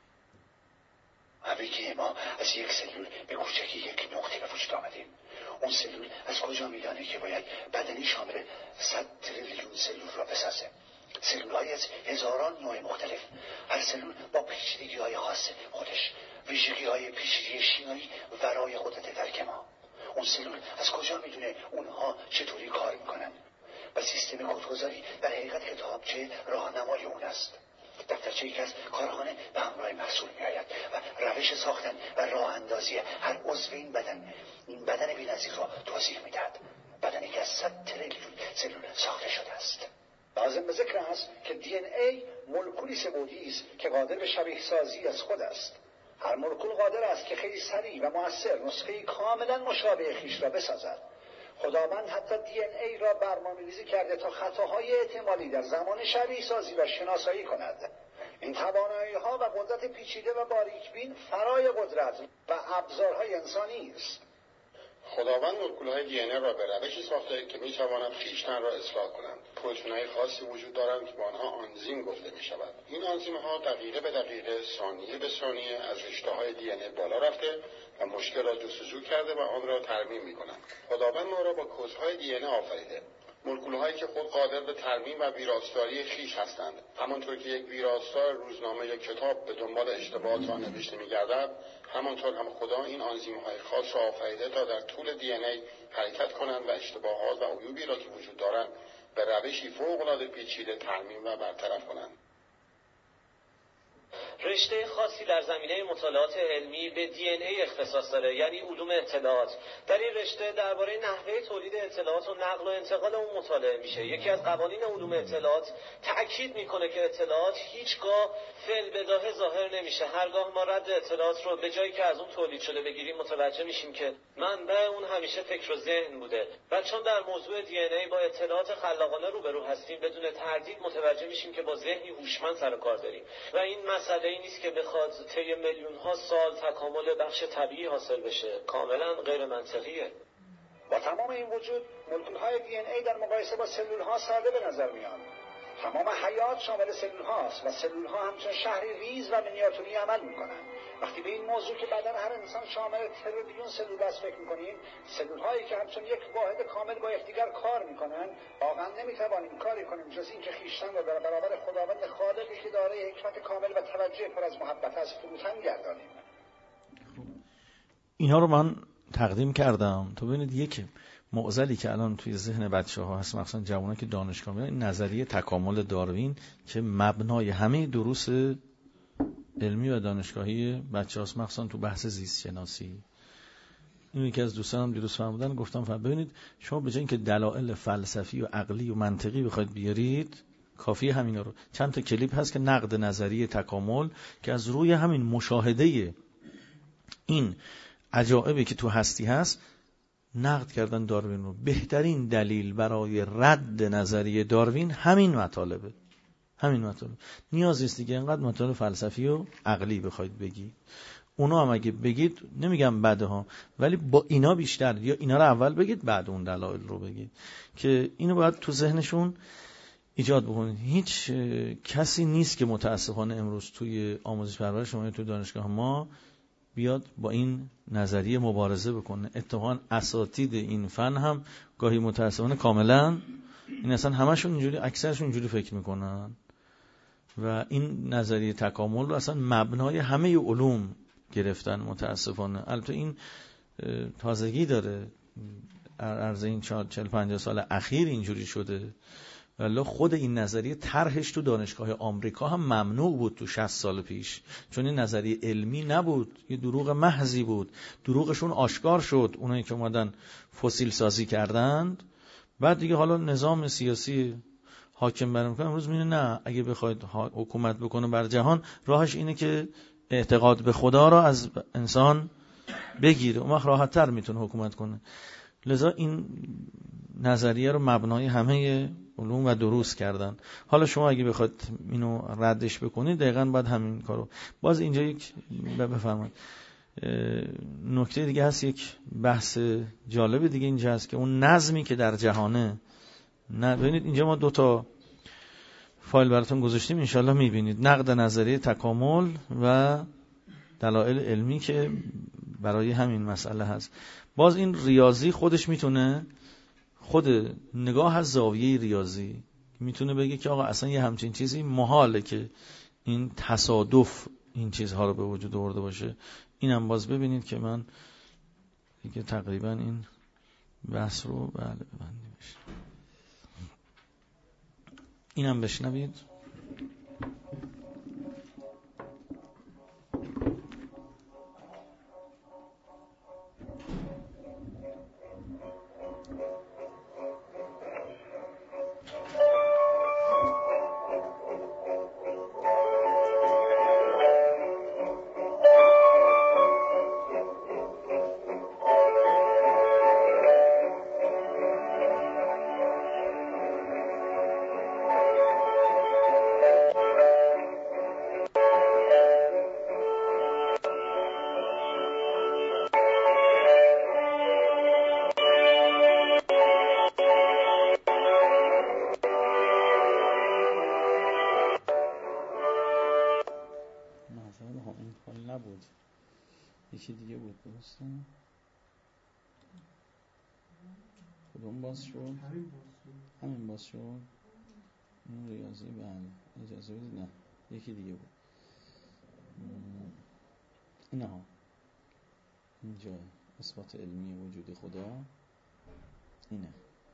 همگی ما از یک سلول به کوچکی یک نقطه به وجود آمدیم. اون سلول از کجا میدانه که باید بدنی شامل 100 تریلیون سلول را بسازه؟ سلول‌های از هزاران نوع مختلف، هر سلول با پیچیدگی‌های خاص خودش، ویژگی‌های پیچیده شیمیایی ورای قدرت درک ما. اون سلول از کجا میدونه اونها چطوری کار میکنن؟ و سیستم کدگذاری در حقیقت کتابچه راهنمای اون است. دفترچه‌ای که از کارخانه به همراه محصول میآید و روش ساختن و راه اندازی هر عضو این بدن بی‌نظیر را توضیح میدهد. بدنی که از 100 تریلیون سلول ساخته شده است. لازم به ذکر است که دی ان ای مولکولی سه‌بعدی است که قادر به شبیه سازی از خود است. هر مولکول قادر است که خیلی سریع و مؤثر نسخه کاملا مشابه خویش را بسازد. خداوند حتی دی ان ای را برنامه‌ریزی کرده تا خطاهای احتمالی در زمان شبیه سازی و شناسایی کند. این توانایی‌ها و قدرت پیچیده و باریکبین فرای قدرت و ابزارهای انسانی است. خداوند مولکول‌های دی ان ای را به روشی ساخته که می‌توانند خویشتن را اصلاح کنند. پروتئین‌های خاصی وجود دارند که با آنها آنزیم گفته می‌شود. این آنزیم‌ها دقیقه به دقیقه، ثانیه به ثانیه از رشته‌های دی ان ای بالا رفته و مشکل را جستجو کرده و آن را ترمیم می‌کنند. خداوند ما را با کدهای دی ان ای آفریده. مولکول‌هایی که خود قادر به ترمیم و ویراستاری خویش هستند. همانطور که یک ویراستار روزنامه یا کتاب به دنبال اشتباهات آن نوشته می‌گردد، همانطور هم خدا این آنزیم‌های خاص را آفریده تا در طول دی ان ای حرکت کنند و اشتباهات و عیوبی را که وجود دارند به روشی فوق‌العاده پیچیده ترمیم و برطرف کنند. رشته خاصی در زمینه مطالعات علمی به دی ان ای اختصاص داره، یعنی علوم اطلاعات. در این رشته درباره نحوه تولید اطلاعات و نقل و انتقال اون مطالعه میشه. یکی از قوانین علوم اطلاعات تأکید میکنه که اطلاعات هیچگاه فعل بداهه ظاهر نمیشه. هرگاه ما رد اطلاعات رو به جایی که از اون تولید شده بگیریم متوجه میشیم که منبع اون همیشه فکر و ذهن بوده. و چون در موضوع دی ان ای با اطلاعات خلاقانه روبرو هستیم، بدون تردید متوجه میشیم که با ذهنی هوشمند سر و کار داریم و این مسئله این نیست که بخواد طی میلیون ها سال تکامل بخش طبیعی حاصل بشه. کاملا غیر منطقیه. با تمام این وجود مولکول‌های دی ان ای در مقایسه با سلول‌ها ساده به نظر میان. تمام حیات شامل سلول‌هاست و سلول‌ها همچون شهری ریز و مینیاتوری عمل می‌کنند. وقتی به این موضوع که بدن هر انسان شامل تریلیون سلول است فکر می‌کنیم، سلول‌هایی که همچون یک واحد کامل با یکدیگر کار می‌کنند، واقعا نمی‌توانیم کاری کنیم جز اینکه خویشتن را در برابر خداوند خالقی که دارای حکمت کامل و توجه پر از محبت است فروتن گردانیم. اینا رو من تقدیم کردم تا ببینید یک معضلی که الان توی ذهن بچه‌ها هست، مخصوصا جوانان که دانشگاه میرن، این نظریه تکامل داروین که مبنای همه دروس علمی و دانشگاهی بچه‌هاست، مخصوصا تو بحث زیست شناسی. این یکی از دوستانم دیروز فهمیدن، گفتم ببینید شما به جای اینکه دلایل فلسفی و عقلی و منطقی بخواید بیارید، کافی همینا رو. چند تا کلیپ هست که نقد نظریه تکامل که از روی همین مشاهده این عجایبی که تو هستی هست نقد کردن داروین رو. بهترین دلیل برای رد نظریه داروین همین مطالبه. نیاز نیست دیگه اینقدر مطالب فلسفی و عقلی بخواید بگید. اونا هم اگه بگید نمیگم بده ها، ولی با اینا بیشتر، یا اینا رو اول بگید بعد اون دلایل رو بگید که اینو باید تو ذهنشون ایجاد بکنید. هیچ کسی نیست که متاسفانه امروز توی آموزش پرورش شما تو دانشگاه ما بیاد با این نظریه مبارزه بکنه. اتفاقا اساتید این فن هم گاهی متاسفانه کاملا این اصلا همشون اینجوری، اکثرشون اینجوری فکر میکنن و این نظریه تکامل رو اصلا مبنای همه علوم گرفتن متاسفانه. البته این تازگی داره، عرض این 40-50 سال اخیر اینجوری شده، ولی خود این نظریه طرحش تو دانشگاه آمریکا هم ممنوع بود تو 60 سال پیش، چون این نظریه علمی نبود، یه دروغ محضی بود. دروغشون آشکار شد اونایی که اومدن فسیل سازی کردند. بعد دیگه حالا نظام سیاسی حاکم بر میکنه امروز میگه نه، اگه بخواید حکومت بکنه بر جهان راهش اینه که اعتقاد به خدا را از انسان بگیره، اون وقت راحت تر میتونه حکومت کنه. لذا این نظریه رو مبنای همه علوم و دروس کردن. حالا شما اگه بخواید اینو ردش بکنید دقیقاً باید همین کارو. باز اینجا یک بفرمایید نکته دیگه هست، یک بحث جالب دیگه اینجا هست که اون نظمی که در جهانه. ببینید اینجا ما 2 فایل براتون گذاشتیم، انشالله میبینید. نقد نظریه تکامل و دلایل علمی که برای همین مسئله هست. باز این ریاضی خودش میتونه، خود نگاه از زاویه ریاضی میتونه بگه که آقا اصلا یه همچین چیزی محاله که این تصادف این چیزها رو به وجود آورده باشه. اینم باز ببینید که من دیگه تقریبا این بحث رو ببندیم. اینم بشنوید. یکی دیگه بود درسته؟ کدوم باز شد؟ همین باز شد. این ریاضی بله اجازه بدید. نه یکی دیگه بود. اینه ها، اینجا اثبات علمی وجود خدا اینه.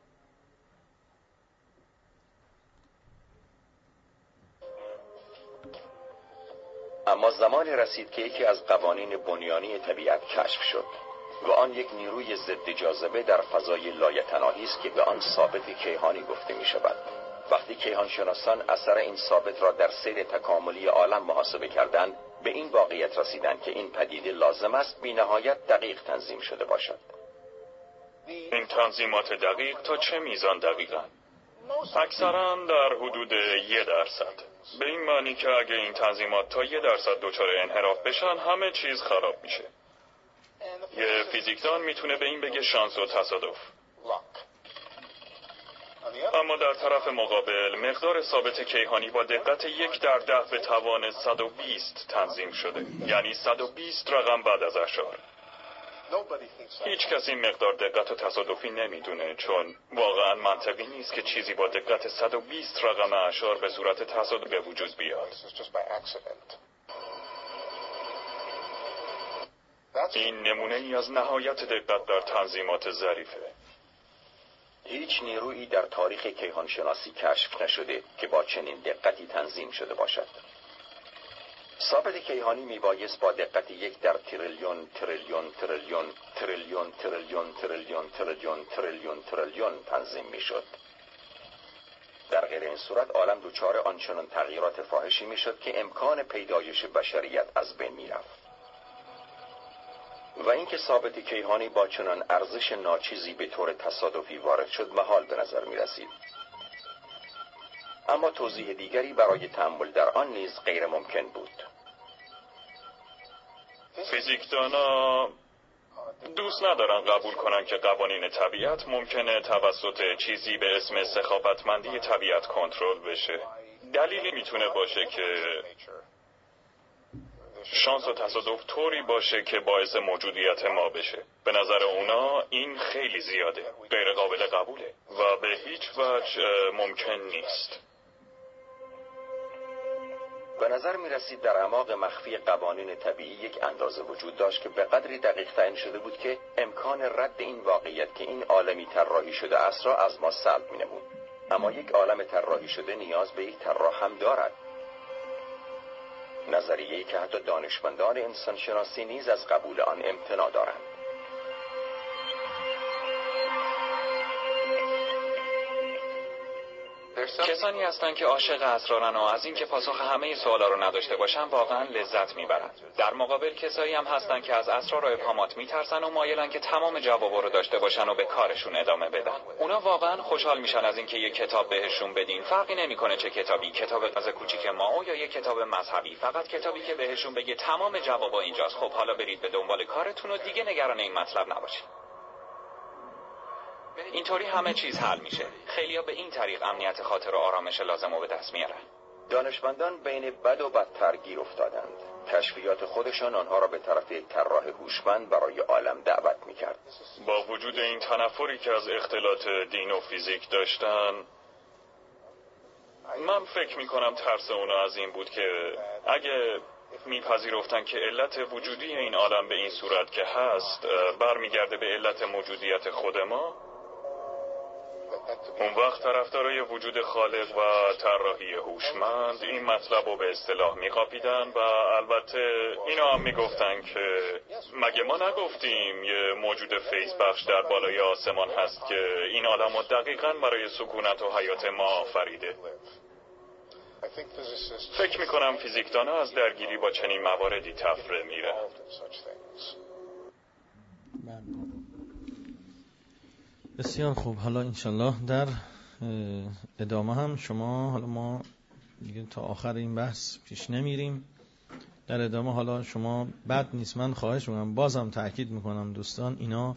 اما زمانی رسید که یکی از قوانین بنیانی طبیعت کشف شد و آن یک نیروی ضد جاذبه در فضای لایتناهی است که به آن ثابت کیهانی گفته می شود. وقتی کیهانشناسان اثر این ثابت را در سیر تکاملی عالم محاسبه کردند، به این واقعیت رسیدند که این پدیده لازم است بی نهایت دقیق تنظیم شده باشد. این تنظیمات دقیق تا چه میزان دقیقاً؟ اکثراً در حدود 1%. به این معنی که اگه این تنظیمات تا 1% دچار انحراف بشن همه چیز خراب میشه. یه فیزیکدان میتونه به این بگه شانس و تصادف. اما در طرف مقابل مقدار ثابت کیهانی با دقت 1/10⁻120 تنظیم شده، یعنی 120 رقم بعد از اشار. هیچ کسی مقدار دقت و تصادفی نمیدونه، چون واقعا منطقی نیست که چیزی با دقت 120 رقم اعشار به صورت تصادف به وجود بیاد. این نمونه ای از نهایت دقت در تنظیمات ظریفه. هیچ نیرویی در تاریخ کیهانشناسی کشف نشده که با چنین دقتی تنظیم شده باشد. ثابت کیهانی میبایست با دقت 1/تریلیون تریلیون تریلیون تریلیون تریلیون تریلیون تریلیون تریلیون تریلیون تنظیم میشد. در غیر این صورت عالم دچار آنچنان تغییرات فاحشی میشد که امکان پیدایش بشریت از بین میرفت. و اینکه ثابت کیهانی با چنان ارزش ناچیزی به طور تصادفی وارد شد محال به نظر می رسید. اما توضیح دیگری برای تأمل در آن نیز غیر ممکن بود. فیزیکدانا دوست ندارن قبول کنن که قوانین طبیعت ممکنه توسط چیزی به اسم سخاوتمندی طبیعت کنترل بشه. دلیلی میتونه باشه که شانس و تصادف طوری باشه که باعث موجودیت ما بشه. به نظر اونا این خیلی زیاده، غیر قابل قبوله و به هیچ وجه ممکن نیست. به نظر می رسید در اعماق مخفی قوانین طبیعی یک اندازه وجود داشت که به قدری دقیق تعیین شده بود که امکان رد این واقعیت که این عالمی طراحی شده است را از ما سلب می نمود. اما یک عالم طراحی شده نیاز به یک طراح هم دارد. نظریه‌ای که حتی دانشمندان انسانشناسی نیز از قبول آن امتناع دارند. کسانی هستند که عاشق اسرارن و از اینکه پاسخ همه سوالا رو نداشته باشن واقعا لذت میبرند. در مقابل کسایی هم هستند که از اسرار و ابهامات میترسن و مایلن که تمام جوابا رو داشته باشن و به کارشون ادامه بدن. اونا واقعا خوشحال میشن از اینکه یک کتاب بهشون بدین. فرقی نمیکنه چه کتابی، کتاب از کوچیک مائو یا یک کتاب مذهبی، فقط کتابی که بهشون بگه تمام جوابا اینجاست. خب حالا برید به دنبال کارتون و دیگه نگران این مطلب نباشید. اینطوری همه چیز حل میشه. خیلیا به این طریق امنیت خاطر و آرامش لازم رو به دست میارن. دانشمندان بین بد و بدتر گیر افتادند. کشفیات خودشان آنها را به طرف یک طراح هوشمند برای عالم دعوت میکرد. با وجود این تنفری که از اختلاط دین و فیزیک داشتن، من فکر میکنم ترس اونا از این بود که اگه میپذیرفتن که علت وجودی این عالم به این صورت که هست برمیگرده به علت موجودیت خود ما، اون وقت طرفدارای وجود خالق و طراحی هوشمند این مطلب رو به اصطلاح میقاپیدن و البته اینا هم میگفتن که مگه ما نگفتیم یه موجود فیض بخش در بالای آسمان هست که این عالم رو دقیقاً برای سکونت و حیات ما آفریده. فکر میکنم فیزیکدانا از درگیری با چنین مواردی تفره میره. بسیار خوب. حالا انشالله در ادامه هم شما، حالا ما دیگه تا آخر این بحث پیش نمیریم، در ادامه حالا شما بد نیست، من خواهش میکنم بازم تأکید میکنم دوستان، اینا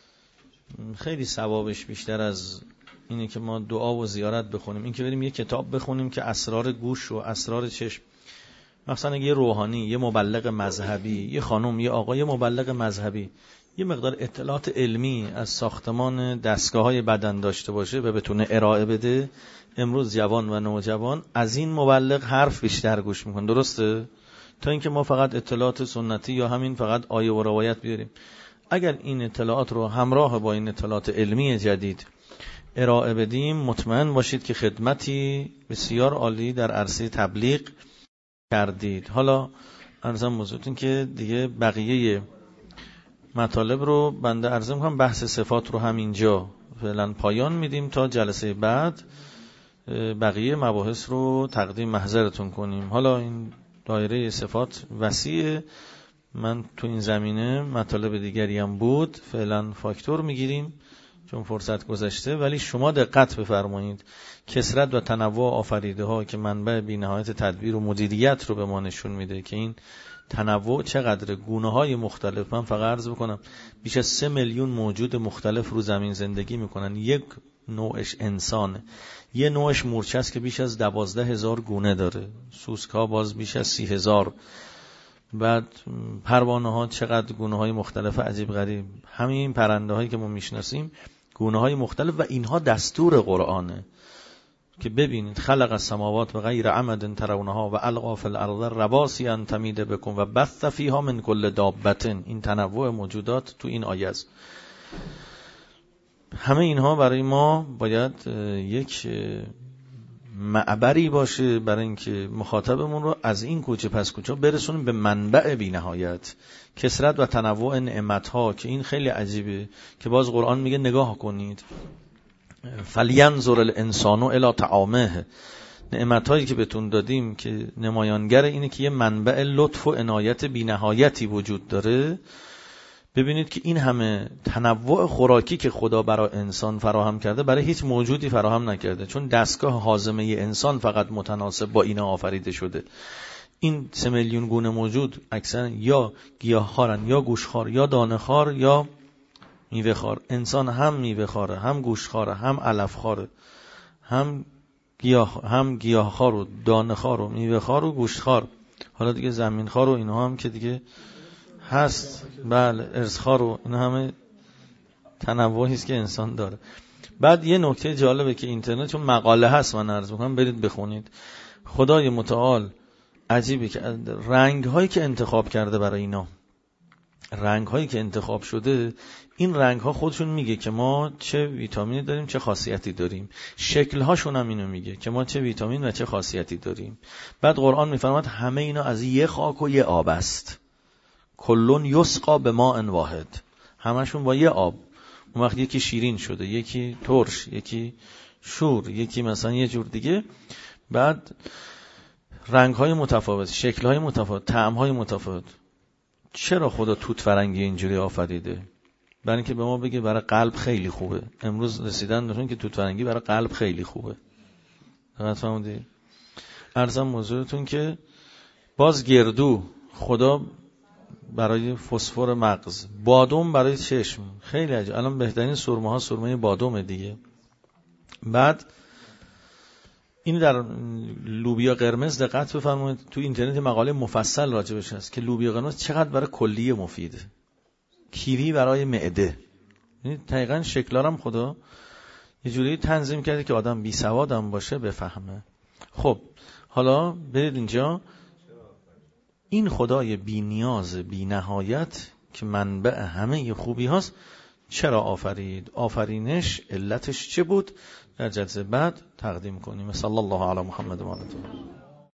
خیلی ثوابش بیشتر از اینه که ما دعا و زیارت بخونیم. این که بریم یه کتاب بخونیم که اسرار گوش و اسرار چشم، مثلا یه روحانی، یه مبلغ مذهبی، یه خانم، یه آقای مبلغ مذهبی یه مقدار اطلاعات علمی از ساختمان دستگاه‌های بدن داشته باشه و بتونه ارائه بده، امروز جوان و نوجوان از این مبلغ حرف بیشتر گوش میکنن، درسته؟ تا اینکه ما فقط اطلاعات سنتی یا همین فقط آیه و روایت بیاریم. اگر این اطلاعات رو همراه با این اطلاعات علمی جدید ارائه بدیم، مطمئن باشید که خدمتی بسیار عالی در عرصه تبلیغ کردید. حالا عرضم بزرگتون که دیگه بقیه مطالب رو بنده عرض میکنم، بحث صفات رو همینجا فعلا پایان میدیم تا جلسه بعد بقیه مباحث رو تقدیم محضرتون کنیم. حالا این دایره صفات وسیعه، من تو این زمینه مطالب دیگری هم بود، فعلا فاکتور میگیریم چون فرصت گذشته، ولی شما دقت بفرمایید کثرت و تنوع آفریده ها که منبع بی‌نهایت تدبیر و مدیریت رو به ما نشون میده که این تنوع چقدر، گونه های مختلف. من فقط عرض بکنم بیش از 3 میلیون موجود مختلف رو زمین زندگی میکنن، یک نوعش انسانه، یه نوعش مورچه است که بیش از 12,000 گونه داره، سوسک‌ها باز بیش از 30,000، بعد پروانه ها چقدر گونه های مختلف عجیب غریب، همین پرنده هایی که ما میشناسیم گونه های مختلف، و اینها دستور قرآنه که ببینید خلق السماوات و غیر عمد ترونها و القا فی الارض رواسی ان تمید بکن و بث فیها من کل دابة. این تنوع موجودات تو این آیه است. همه اینها برای ما باید یک معبری باشه برای اینکه مخاطبمون رو از این کوچه پس کوچه برسونیم به منبع بی نهایت، کثرت و تنوع نعمت‌ها، که این خیلی عجیبه که باز قرآن میگه نگاه کنید فلینظر الانسان الی طعامه، نعمتایی که بهتون دادیم که نمایانگر اینه که یه منبع لطف و عنایت بی‌نهایتی وجود داره. ببینید که این همه تنوع خوراکی که خدا برای انسان فراهم کرده برای هیچ موجودی فراهم نکرده، چون دستگاه هاضمه انسان فقط متناسب با اینا آفریده شده. این 3 میلیون گونه موجود اکثرا یا گیاهخوارن یا گوشخوار یا دانه‌خوار یا میوه‌خوار. انسان هم میوه‌خواره، هم گوشخواره، هم علف‌خواره، هم گیاهخوار و دانه‌خوار و میوه‌خوار و گوشتخوار. حالا دیگه زمینخوار و اینها هم که دیگه هست، بله، ارزخوار و اینا همه تنوعی است که انسان داره. بعد یه نکته جالبه که اینترنت چون مقاله هست من عرض می‌کنم برید بخونید. خدای متعال عجیبه که رنگ‌هایی که انتخاب کرده برای اینا، رنگ‌هایی که انتخاب شده، این رنگ‌ها خودشون میگه که ما چه ویتامینی داریم چه خاصیتی داریم. شکل‌هاشون هم اینو میگه که ما چه ویتامین و چه خاصیتی داریم. بعد قرآن میفرماد همه اینا از یه خاک و یه آب است. کلون یسقا به ماء واحد، همشون با یه آب. اون وقت یکی شیرین شده، یکی ترش، یکی شور، یکی مثلا یه جور دیگه. بعد رنگ‌های متفاوت، شکل‌های متفاوت، طعم‌های متفاوت. چرا خدا توت فرنگی اینجوری آفریده؟ برای اینکه به ما بگه برای قلب خیلی خوبه. امروز رسیدن نشون که توت فرنگی برای قلب خیلی خوبه. درست فهمیدید؟ عرضم موضوعتون که باز گردو خدا برای فسفر مغز، بادام برای چشم. خیلی عجیب. الان بهترین سرمه ها سرمه بادامه دیگه. بعد این در لوبیا قرمز دقت بفرمایید، تو اینترنت مقاله مفصل راجبش هست که لوبیا قرمز چقدر برای کلیه مفیده. کیوی برای معده. یعنی دقیقاً شکل‌ها هم خدا یه جوری تنظیم کرده که آدم بی سواد هم باشه بفهمه. خب حالا برید اینجا، این خدای بی نیاز بی نهایت که منبع همه خوبی هاست چرا آفرید؟ آفرینش علتش چه بود؟ در جلسه بعد تقدیم کنیم. صلی الله علی محمد و آله.